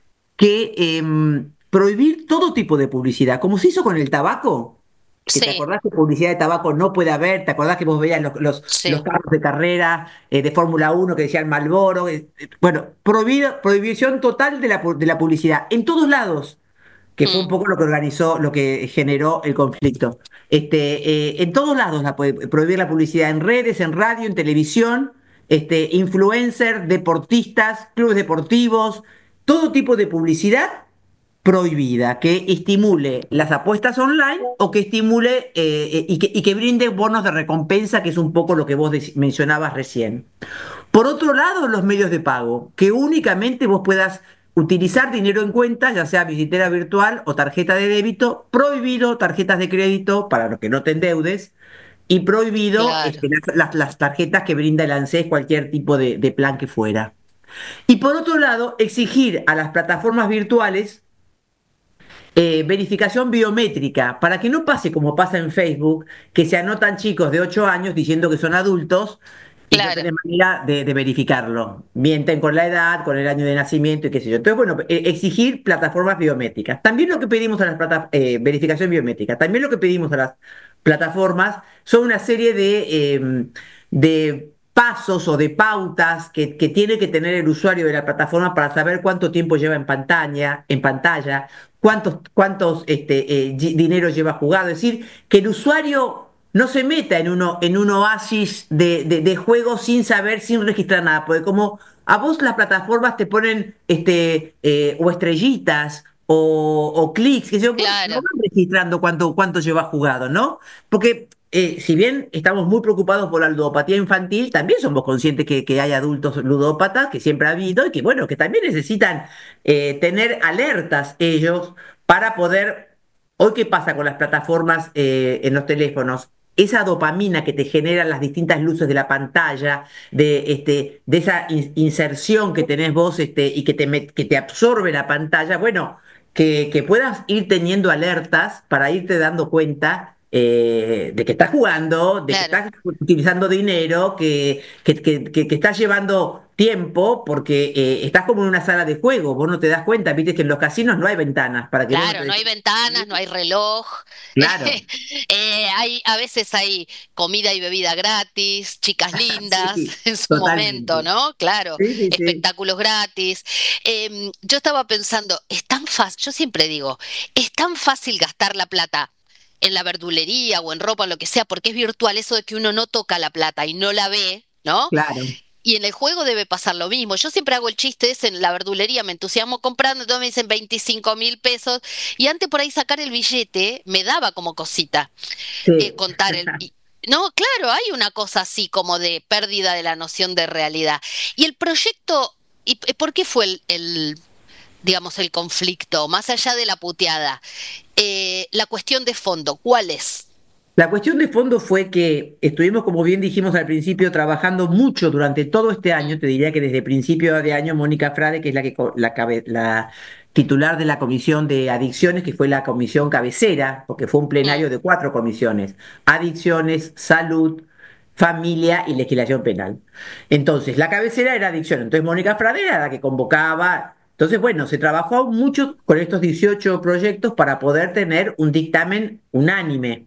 que em, prohibir todo tipo de publicidad, como se hizo con el tabaco, que te
Sí,
acordás que publicidad de tabaco no puede haber, te acordás que vos veías los, los, los
sí.
carros de carrera eh, de Fórmula Uno que decían Marlboro, eh, eh, bueno, prohibido- prohibición total de la, pu- de la publicidad, en todos lados, que fue un
Mm,
poco lo que organizó, lo que generó el conflicto. Este, eh, en todos lados la puede prohibir la publicidad, en redes, en radio, en televisión, este, influencers, deportistas, clubes deportivos, todo tipo de publicidad prohibida, que estimule las apuestas online o que estimule eh, y, que, y que brinde bonos de recompensa, que es un poco lo que vos mencionabas recién. Por otro lado, los medios de pago, que únicamente vos puedas utilizar dinero en cuenta, ya sea billetera virtual o tarjeta de débito, prohibido tarjetas de crédito para los que no te endeudes, y prohibido
Claro.
este, las, las, las tarjetas que brinda el ANSES, cualquier tipo de, de plan que fuera. Y por otro lado, exigir a las plataformas virtuales eh, verificación biométrica, para que no pase como pasa en Facebook, que se anotan chicos de ocho años diciendo que son adultos y no
Claro.
tenés manera de, de verificarlo. Mienten con la edad, con el año de nacimiento y qué sé yo. Entonces, bueno, eh, exigir plataformas biométricas. También lo que pedimos a las plataformas, eh, verificación biométrica, también lo que pedimos a las plataformas son una serie de, eh, de pasos o de pautas que, que tiene que tener el usuario de la plataforma para saber cuánto tiempo lleva en pantalla, en pantalla, cuántos, cuántos este, eh, gi- dinero lleva jugado. Es decir, que el usuario no se meta en, uno, en un oasis de, de, de juego sin saber, sin registrar nada. Porque como a vos las plataformas te ponen este, eh, o estrellitas o, o clics, que yo, vos
Claro.
no van registrando cuánto, cuánto lleva jugado, ¿no? Porque eh, si bien estamos muy preocupados por la ludopatía infantil, también somos conscientes que, que hay adultos ludópatas, que siempre ha habido, y que bueno, que también necesitan eh, tener alertas ellos para poder. Hoy, ¿qué pasa con las plataformas eh, en los teléfonos? Esa dopamina que te generan las distintas luces de la pantalla, de, este, de esa in- inserción que tenés vos este, y que te, met- que te absorbe la pantalla, bueno, que, que puedas ir teniendo alertas para irte dando cuenta eh, de que estás jugando, de que
Claro.
estás utilizando dinero, que, que, que, que- que estás llevando tiempo, porque eh, estás como en una sala de juego, vos no te das cuenta, viste que en los casinos no hay ventanas para que vos no
Claro,
te
no
des
hay ventanas, no hay reloj.
Claro.
Eh, hay, a veces hay comida y bebida gratis, chicas lindas
Sí,
en su
totalmente.
momento, ¿no? Claro,
Sí, sí, sí.
espectáculos gratis. Em, yo estaba pensando, es tan fácil, yo siempre digo, es tan fácil gastar la plata en la verdulería o en ropa, en lo que sea, porque es virtual, eso de que uno no toca la plata y no la ve, ¿no?
Claro.
Y en el juego debe pasar lo mismo. Yo siempre hago el chiste ese en la verdulería, me entusiasmo comprando, entonces me dicen veinticinco mil pesos. Y antes por ahí sacar el billete me daba como cosita
Sí.
eh, contar el. y- No, claro, hay una cosa así como de pérdida de la noción de realidad. Y el proyecto, ¿y p- por qué fue el, el, digamos, el conflicto? Más allá de la puteada, eh, la cuestión de fondo, ¿cuál es?
La cuestión de fondo fue que estuvimos, como bien dijimos al principio, trabajando mucho durante todo este año. Te diría que desde principio de año, Mónica Frade, que es la, que, co- la, cabe- la titular de la Comisión de Adicciones, que fue la comisión cabecera, porque fue un plenario de cuatro comisiones: Adicciones, Salud, Familia y Legislación Penal. Entonces, la cabecera era adicción. Entonces, Mónica Frade era la que convocaba. Entonces, bueno, se trabajó mucho con estos dieciocho proyectos para poder tener un dictamen unánime.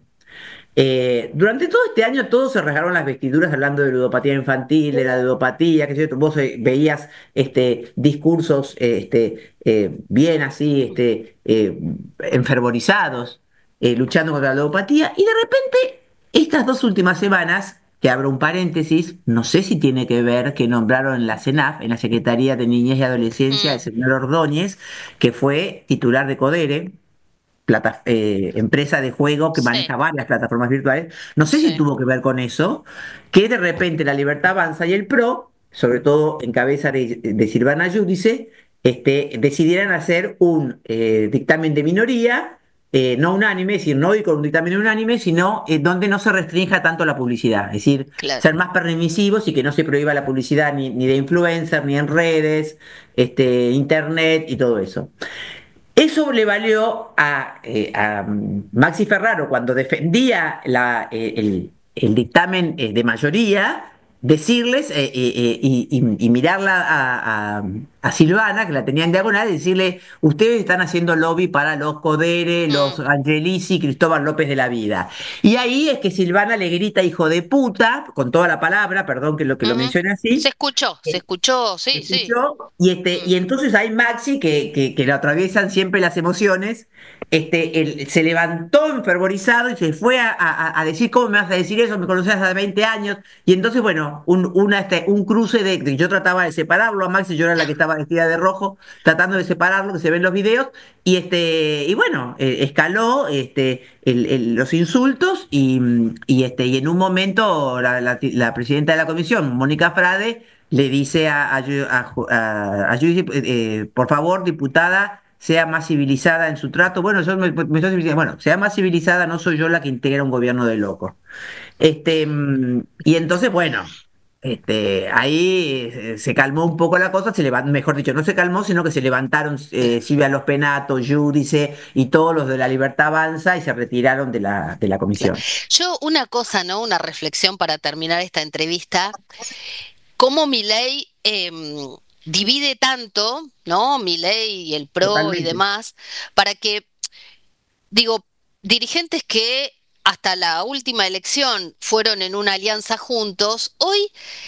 Eh, durante todo este año todos se rasgaron las vestiduras hablando de ludopatía infantil, de la ludopatía, que vos eh, veías este, discursos eh, este, eh, bien así, este, eh, enfervorizados, eh, luchando contra la ludopatía, y de repente estas dos últimas semanas, que abro un paréntesis, no sé si tiene que ver que nombraron en la CENAF, en la Secretaría de Niñez y Adolescencia, el señor Ordóñez, que fue titular de CODERE, plata- eh, empresa de juego que maneja varias plataformas virtuales. No sé si tuvo que ver con eso, que de repente la Libertad Avanza y el PRO, sobre todo en cabeza de, de Silvana Giudice, este, decidieran hacer un eh, dictamen de minoría, eh, no unánime, es decir, no ir con un dictamen unánime, sino eh, donde no se restrinja tanto la publicidad, es decir,
Claro.
ser más permisivos y que no se prohíba la publicidad ni, ni de influencer, ni en redes, este, internet y todo eso. Eso le valió a, eh, a Maxi Ferraro, cuando defendía la, eh, el, el dictamen eh, de mayoría, decirles eh, eh, eh, y, y- y mirarla a, a- a Silvana, que la tenía en diagonal, y decirle: ustedes están haciendo lobby para los Codere, los Angelici, Cristóbal López de la vida. Y ahí es que Silvana le grita hijo de puta, con toda la palabra, perdón que lo, que lo mencione así.
Se escuchó, se escuchó, sí, sí.
escuchó, Y, este, y entonces hay Maxi, que, que, que lo atraviesan siempre las emociones, este, él se levantó enfervorizado y se fue a, a- a decir: ¿cómo me vas a decir eso? Me conocías hace veinte años. Y entonces, bueno, un, una, este, un cruce de, de- yo trataba de separarlo a Maxi, yo era la que estaba estaba vestida de rojo, tratando de separarlo, que se ven los videos, y este, y bueno, eh, escaló este, el, el, los insultos, y, y este, y en un momento la, la, la presidenta de la comisión, Mónica Frade, le dice a, a, a, a, a Judy, eh, por favor, diputada, sea más civilizada en su trato. Bueno, yo me, me estoy diciendo, bueno, sea más civilizada, no soy yo la que integra un gobierno de locos. Este, y entonces, bueno, este, ahí se calmó un poco la cosa, se levantó, mejor dicho, no se calmó, sino que se levantaron eh, Silvia Los Penato, Giudice y todos los de la Libertad Avanza y se retiraron de la, de la comisión.
Yo, una cosa, ¿no? Una reflexión para terminar esta entrevista. ¿Cómo Milei eh, divide tanto, ¿no? Milei y el P R O Totalmente. Y demás, para que, digo, dirigentes que hasta la última elección fueron en una alianza juntos, hoy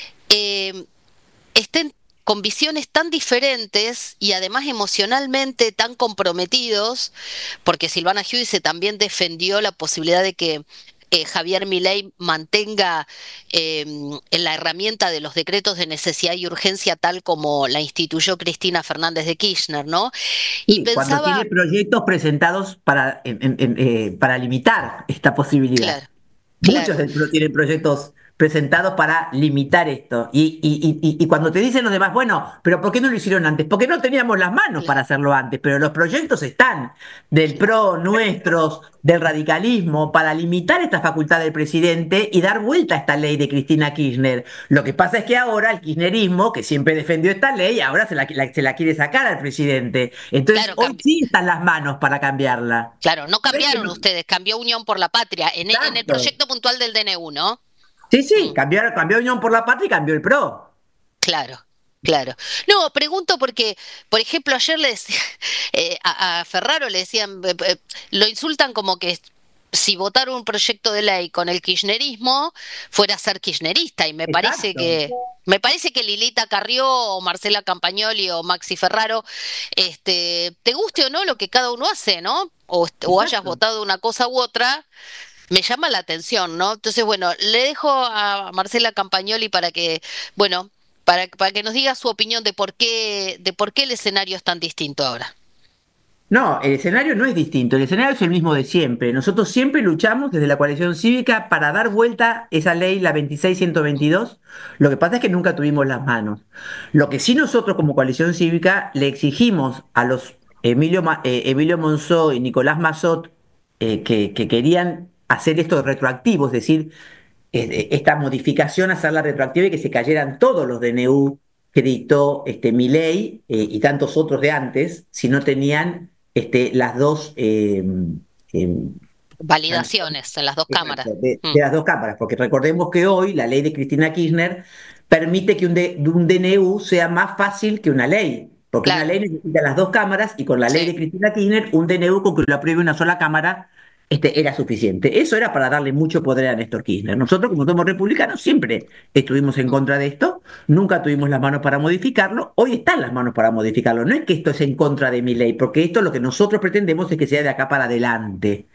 eh, estén con visiones tan diferentes y además emocionalmente tan comprometidos, porque Silvana Giudice también defendió la posibilidad de que Eh, Javier Milei mantenga eh, en la herramienta de los decretos de necesidad y urgencia tal como la instituyó Cristina Fernández de Kirchner, ¿no? Y
sí,
pensaba...
cuando tiene proyectos presentados para, eh, eh, eh, para limitar esta posibilidad. Claro, Muchos claro. del P R O tienen proyectos presentados para limitar esto. Y, y, y, y cuando te dicen los demás, bueno, pero ¿por qué no lo hicieron antes? Porque no teníamos las manos claro. para hacerlo antes, pero los proyectos están del P R O, nuestros, del radicalismo, para limitar esta facultad del presidente y dar vuelta a esta ley de Cristina Kirchner. Lo que pasa es que ahora el kirchnerismo, que siempre defendió esta ley, ahora se la, la, se la quiere sacar al presidente. Entonces, claro, hoy sí están las manos para cambiarla.
Claro, no cambiaron no? ustedes, cambió Unión por la Patria, en, en el proyecto puntual del D N U, ¿no?
Sí, sí, cambió, cambió Unión por la Patria y cambió el P R O.
Claro, claro. No, pregunto porque, por ejemplo, ayer le decía, eh, a, a Ferraro le decían, eh, eh, lo insultan como que si votar un proyecto de ley con el kirchnerismo fuera a ser kirchnerista, y me Exacto. parece que me parece que Lilita Carrió o Marcela Campagnoli o Maxi Ferraro, este, te guste o no lo que cada uno hace, ¿no? O, o hayas votado una cosa u otra, me llama la atención, ¿no? Entonces, bueno, le dejo a Marcela Campagnoli para que, bueno, para, para que nos diga su opinión de por qué, de por qué el escenario es tan distinto ahora.
No, el escenario no es distinto, el escenario es el mismo de siempre. Nosotros siempre luchamos desde la coalición cívica para dar vuelta esa ley, la veintiséis ciento veintidós. Lo que pasa es que nunca tuvimos las manos. Lo que sí nosotros como coalición cívica le exigimos a los Emilio, eh, Emilio Monzó y Nicolás Massot eh, que, que querían hacer esto retroactivo, es decir, eh, esta modificación, hacerla retroactiva y que se cayeran todos los D N U que dictó este, Milei eh, y tantos otros de antes, si no tenían este, las dos... Eh, eh,
validaciones en las dos cámaras.
De, de las dos cámaras, porque recordemos que hoy la ley de Cristina Kirchner permite que un, de, un D N U sea más fácil que una ley, porque claro. una ley necesita las dos cámaras y con la ley sí. de Cristina Kirchner un D N U con que lo apruebe una sola cámara Este, era suficiente. Eso era para darle mucho poder a Néstor Kirchner. Nosotros, como somos republicanos, siempre estuvimos en contra de esto, nunca tuvimos las manos para modificarlo, hoy están las manos para modificarlo. No es que esto es en contra de mi ley, porque esto lo que nosotros pretendemos es que sea de acá para adelante.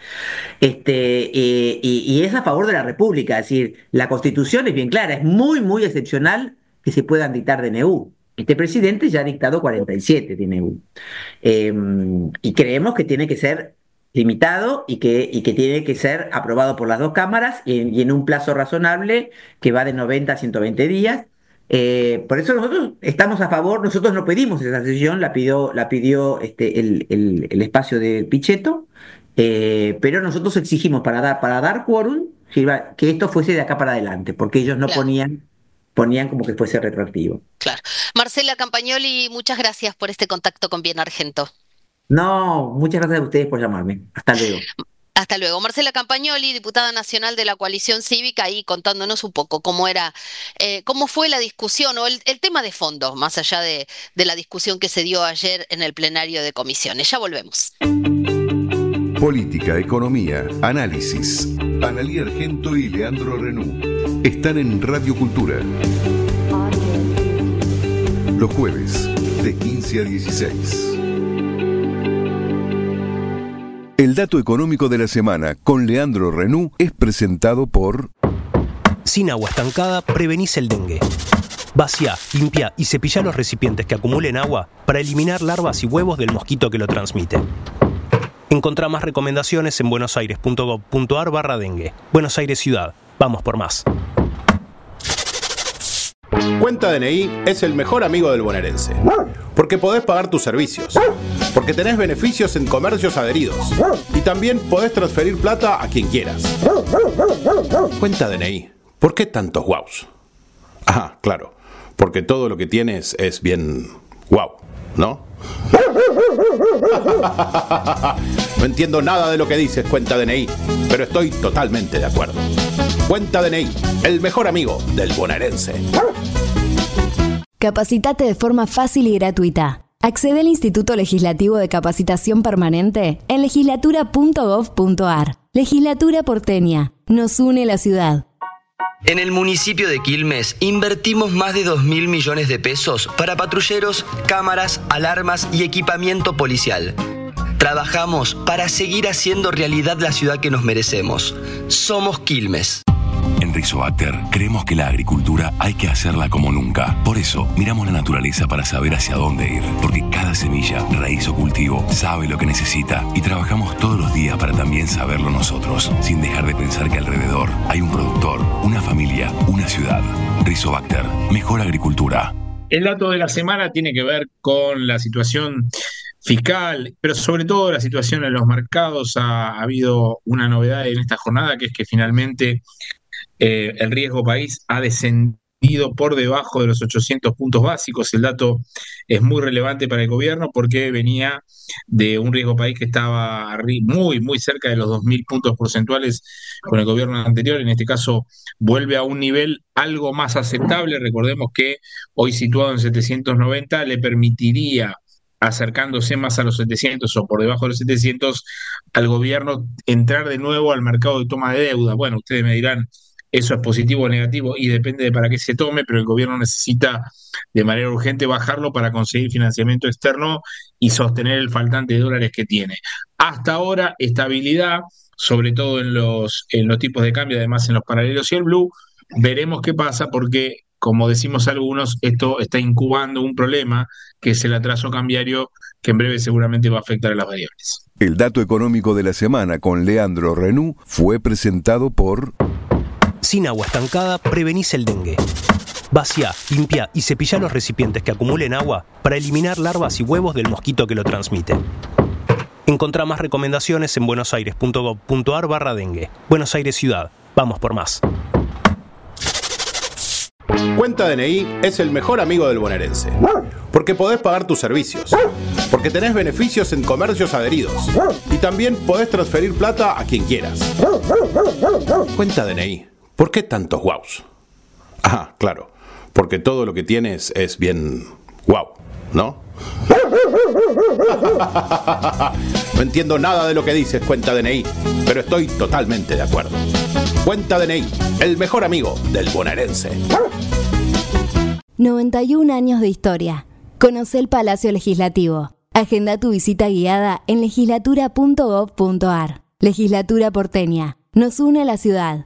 Este, eh, y, y es a favor de la República, es decir, la Constitución es bien clara, es muy, muy excepcional que se puedan dictar D N U. Este presidente ya ha dictado cuarenta y siete D N U. Eh, y creemos que tiene que ser limitado y que, y que tiene que ser aprobado por las dos cámaras y en, y en un plazo razonable que va de noventa a ciento veinte días. Eh, por eso nosotros estamos a favor, nosotros no pedimos esa sesión, la pidió, la pidió este, el, el, el espacio de Pichetto, eh, pero nosotros exigimos para dar, para dar quórum que esto fuese de acá para adelante, porque ellos no claro. ponían, ponían como que fuese retroactivo.
Claro. Marcela Campagnoli, muchas gracias por este contacto con Bien Argento.
No, muchas gracias a ustedes por llamarme. Hasta luego.
Hasta luego. Marcela Campagnoli, diputada nacional de la Coalición Cívica, y contándonos un poco cómo era, eh, cómo fue la discusión o el, el tema de fondo, más allá de, de la discusión que se dio ayer en el plenario de comisiones. Ya volvemos.
Política, economía, análisis. Analía Argento y Leandro Renú están en Radio Cultura. Los jueves, de quince a dieciséis. El dato económico de la semana con Leandro Renú es presentado por...
Sin agua estancada prevenís el dengue. Vacía, limpia y cepilla los recipientes que acumulen agua para eliminar larvas y huevos del mosquito que lo transmite. Encontrá más recomendaciones en buenosaires.gov.ar barra dengue. Buenos Aires Ciudad. Vamos por más.
Cuenta D N I es el mejor amigo del bonaerense. Porque podés pagar tus servicios. Porque tenés beneficios en comercios adheridos. Y también podés transferir plata a quien quieras. Cuenta D N I. ¿Por qué tantos guaus? Ah, claro. Porque todo lo que tienes es bien guau, ¿no? No entiendo nada de lo que dices, Cuenta D N I, pero estoy totalmente de acuerdo. Cuenta D N I, el mejor amigo del bonaerense.
Capacitate de forma fácil y gratuita. Accede al Instituto Legislativo de Capacitación Permanente en legislatura punto gov punto ar. Legislatura porteña. Nos une la ciudad.
En el municipio de Quilmes invertimos más de dos mil millones de pesos para patrulleros, cámaras, alarmas y equipamiento policial. Trabajamos para seguir haciendo realidad la ciudad que nos merecemos. Somos Quilmes.
En Rizobacter creemos que la agricultura hay que hacerla como nunca. Por eso miramos la naturaleza para saber hacia dónde ir. Porque cada semilla, raíz o cultivo sabe lo que necesita. Y trabajamos todos los días para también saberlo nosotros. Sin dejar de pensar que alrededor hay un productor, una familia, una ciudad. Rizobacter, mejor agricultura.
El dato de la semana tiene que ver con la situación fiscal, pero sobre todo la situación en los mercados. Ha, ha habido una novedad en esta jornada, que es que finalmente Eh, el riesgo país ha descendido por debajo de los ochocientos puntos básicos. El dato es muy relevante para el gobierno porque venía de un riesgo país que estaba muy, muy cerca de los dos mil puntos porcentuales con el gobierno anterior. En este caso vuelve a un nivel algo más aceptable. Recordemos que hoy situado en setecientos noventa le permitiría, acercándose más a los setecientos o por debajo de los setecientos, al gobierno entrar de nuevo al mercado de toma de deuda. Bueno, ustedes me dirán, eso es positivo o negativo y depende de para qué se tome, pero el gobierno necesita de manera urgente bajarlo para conseguir financiamiento externo y sostener el faltante de dólares que tiene. Hasta ahora, estabilidad, sobre todo en los, en los tipos de cambio, además en los paralelos y el blue. Veremos qué pasa porque, como decimos algunos, esto está incubando un problema que es el atraso cambiario, que en breve seguramente va a afectar a las variables.
El dato económico de la semana con Leandro Renú fue presentado por...
Sin agua estancada, prevenís el dengue. Vacía, limpia y cepilla los recipientes que acumulen agua para eliminar larvas y huevos del mosquito que lo transmite. Encontrá más recomendaciones en buenosaires.gov.ar barra dengue. Buenos Aires Ciudad. Vamos por más.
Cuenta D N I es el mejor amigo del bonaerense. Porque podés pagar tus servicios. Porque tenés beneficios en comercios adheridos. Y también podés transferir plata a quien quieras. Cuenta D N I. ¿Por qué tantos guaus? Ah, claro. Porque todo lo que tienes es bien guau, ¿no? No entiendo nada de lo que dices, Cuenta D N I, pero estoy totalmente de acuerdo. Cuenta D N I, el mejor amigo del bonaerense.
noventa y un años de historia. Conoce el Palacio Legislativo. Agenda tu visita guiada en legislatura punto gov punto ar. Legislatura porteña. Nos une la ciudad.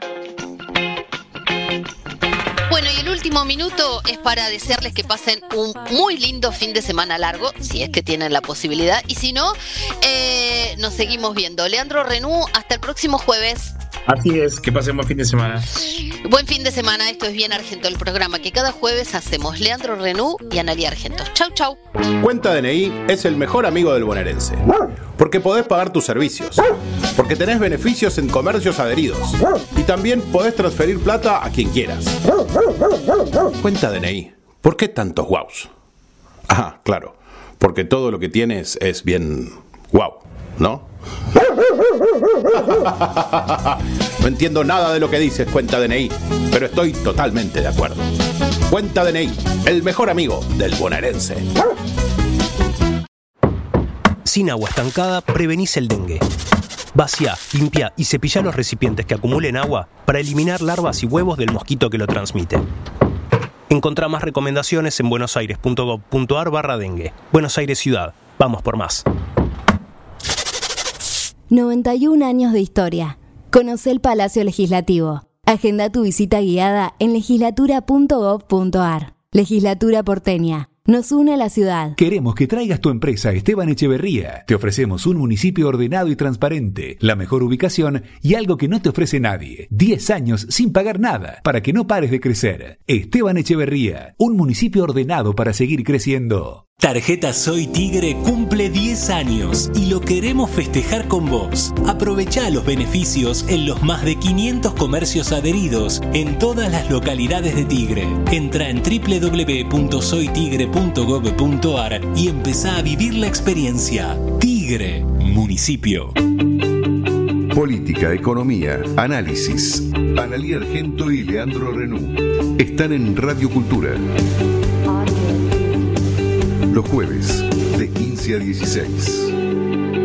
Bueno, y el último minuto es para desearles que pasen un muy lindo fin de semana largo, si es que tienen la posibilidad, y si no, eh, nos seguimos viendo. Leandro Renú, hasta el próximo jueves.
Así es, que pasen buen fin de semana.
Buen fin de semana, esto es Bien Argento, el programa que cada jueves hacemos Leandro Renú y Analía Argento. Chau, chau.
Cuenta D N I es el mejor amigo del bonaerense. Porque podés pagar tus servicios. Porque tenés beneficios en comercios adheridos. Y también podés transferir plata a quien quieras. Cuenta D N I. ¿Por qué tantos guaus? Ah, claro. Porque todo lo que tienes es bien guau, ¿no? No entiendo nada de lo que dices, Cuenta D N I, pero estoy totalmente de acuerdo. Cuenta D N I, el mejor amigo del bonaerense.
Sin agua estancada, prevenís el dengue. Vacía, limpia y cepilla los recipientes que acumulen agua para eliminar larvas y huevos del mosquito que lo transmite. Encontrá más recomendaciones en buenosaires.gov.ar barra dengue. Buenos Aires Ciudad. Vamos por más.
noventa y un años de historia. Conoce el Palacio Legislativo. Agenda tu visita guiada en legislatura punto gov punto ar. Legislatura porteña. Nos une a la ciudad.
Queremos que traigas tu empresa a Esteban Echeverría. Te ofrecemos un municipio ordenado y transparente, la mejor ubicación y algo que no te ofrece nadie. diez años sin pagar nada para que no pares de crecer. Esteban Echeverría, un municipio ordenado para seguir creciendo.
Tarjeta Soy Tigre cumple diez años y lo queremos festejar con vos. Aprovechá los beneficios en los más de quinientos comercios adheridos en todas las localidades de Tigre. Entra en doble u doble u doble u punto soy tigre punto gov punto ar y empezá a vivir la experiencia. Tigre, municipio.
Política, economía, análisis. Analía Argento y Leandro Renú están en Radio Cultura. Los jueves, de quince a dieciséis.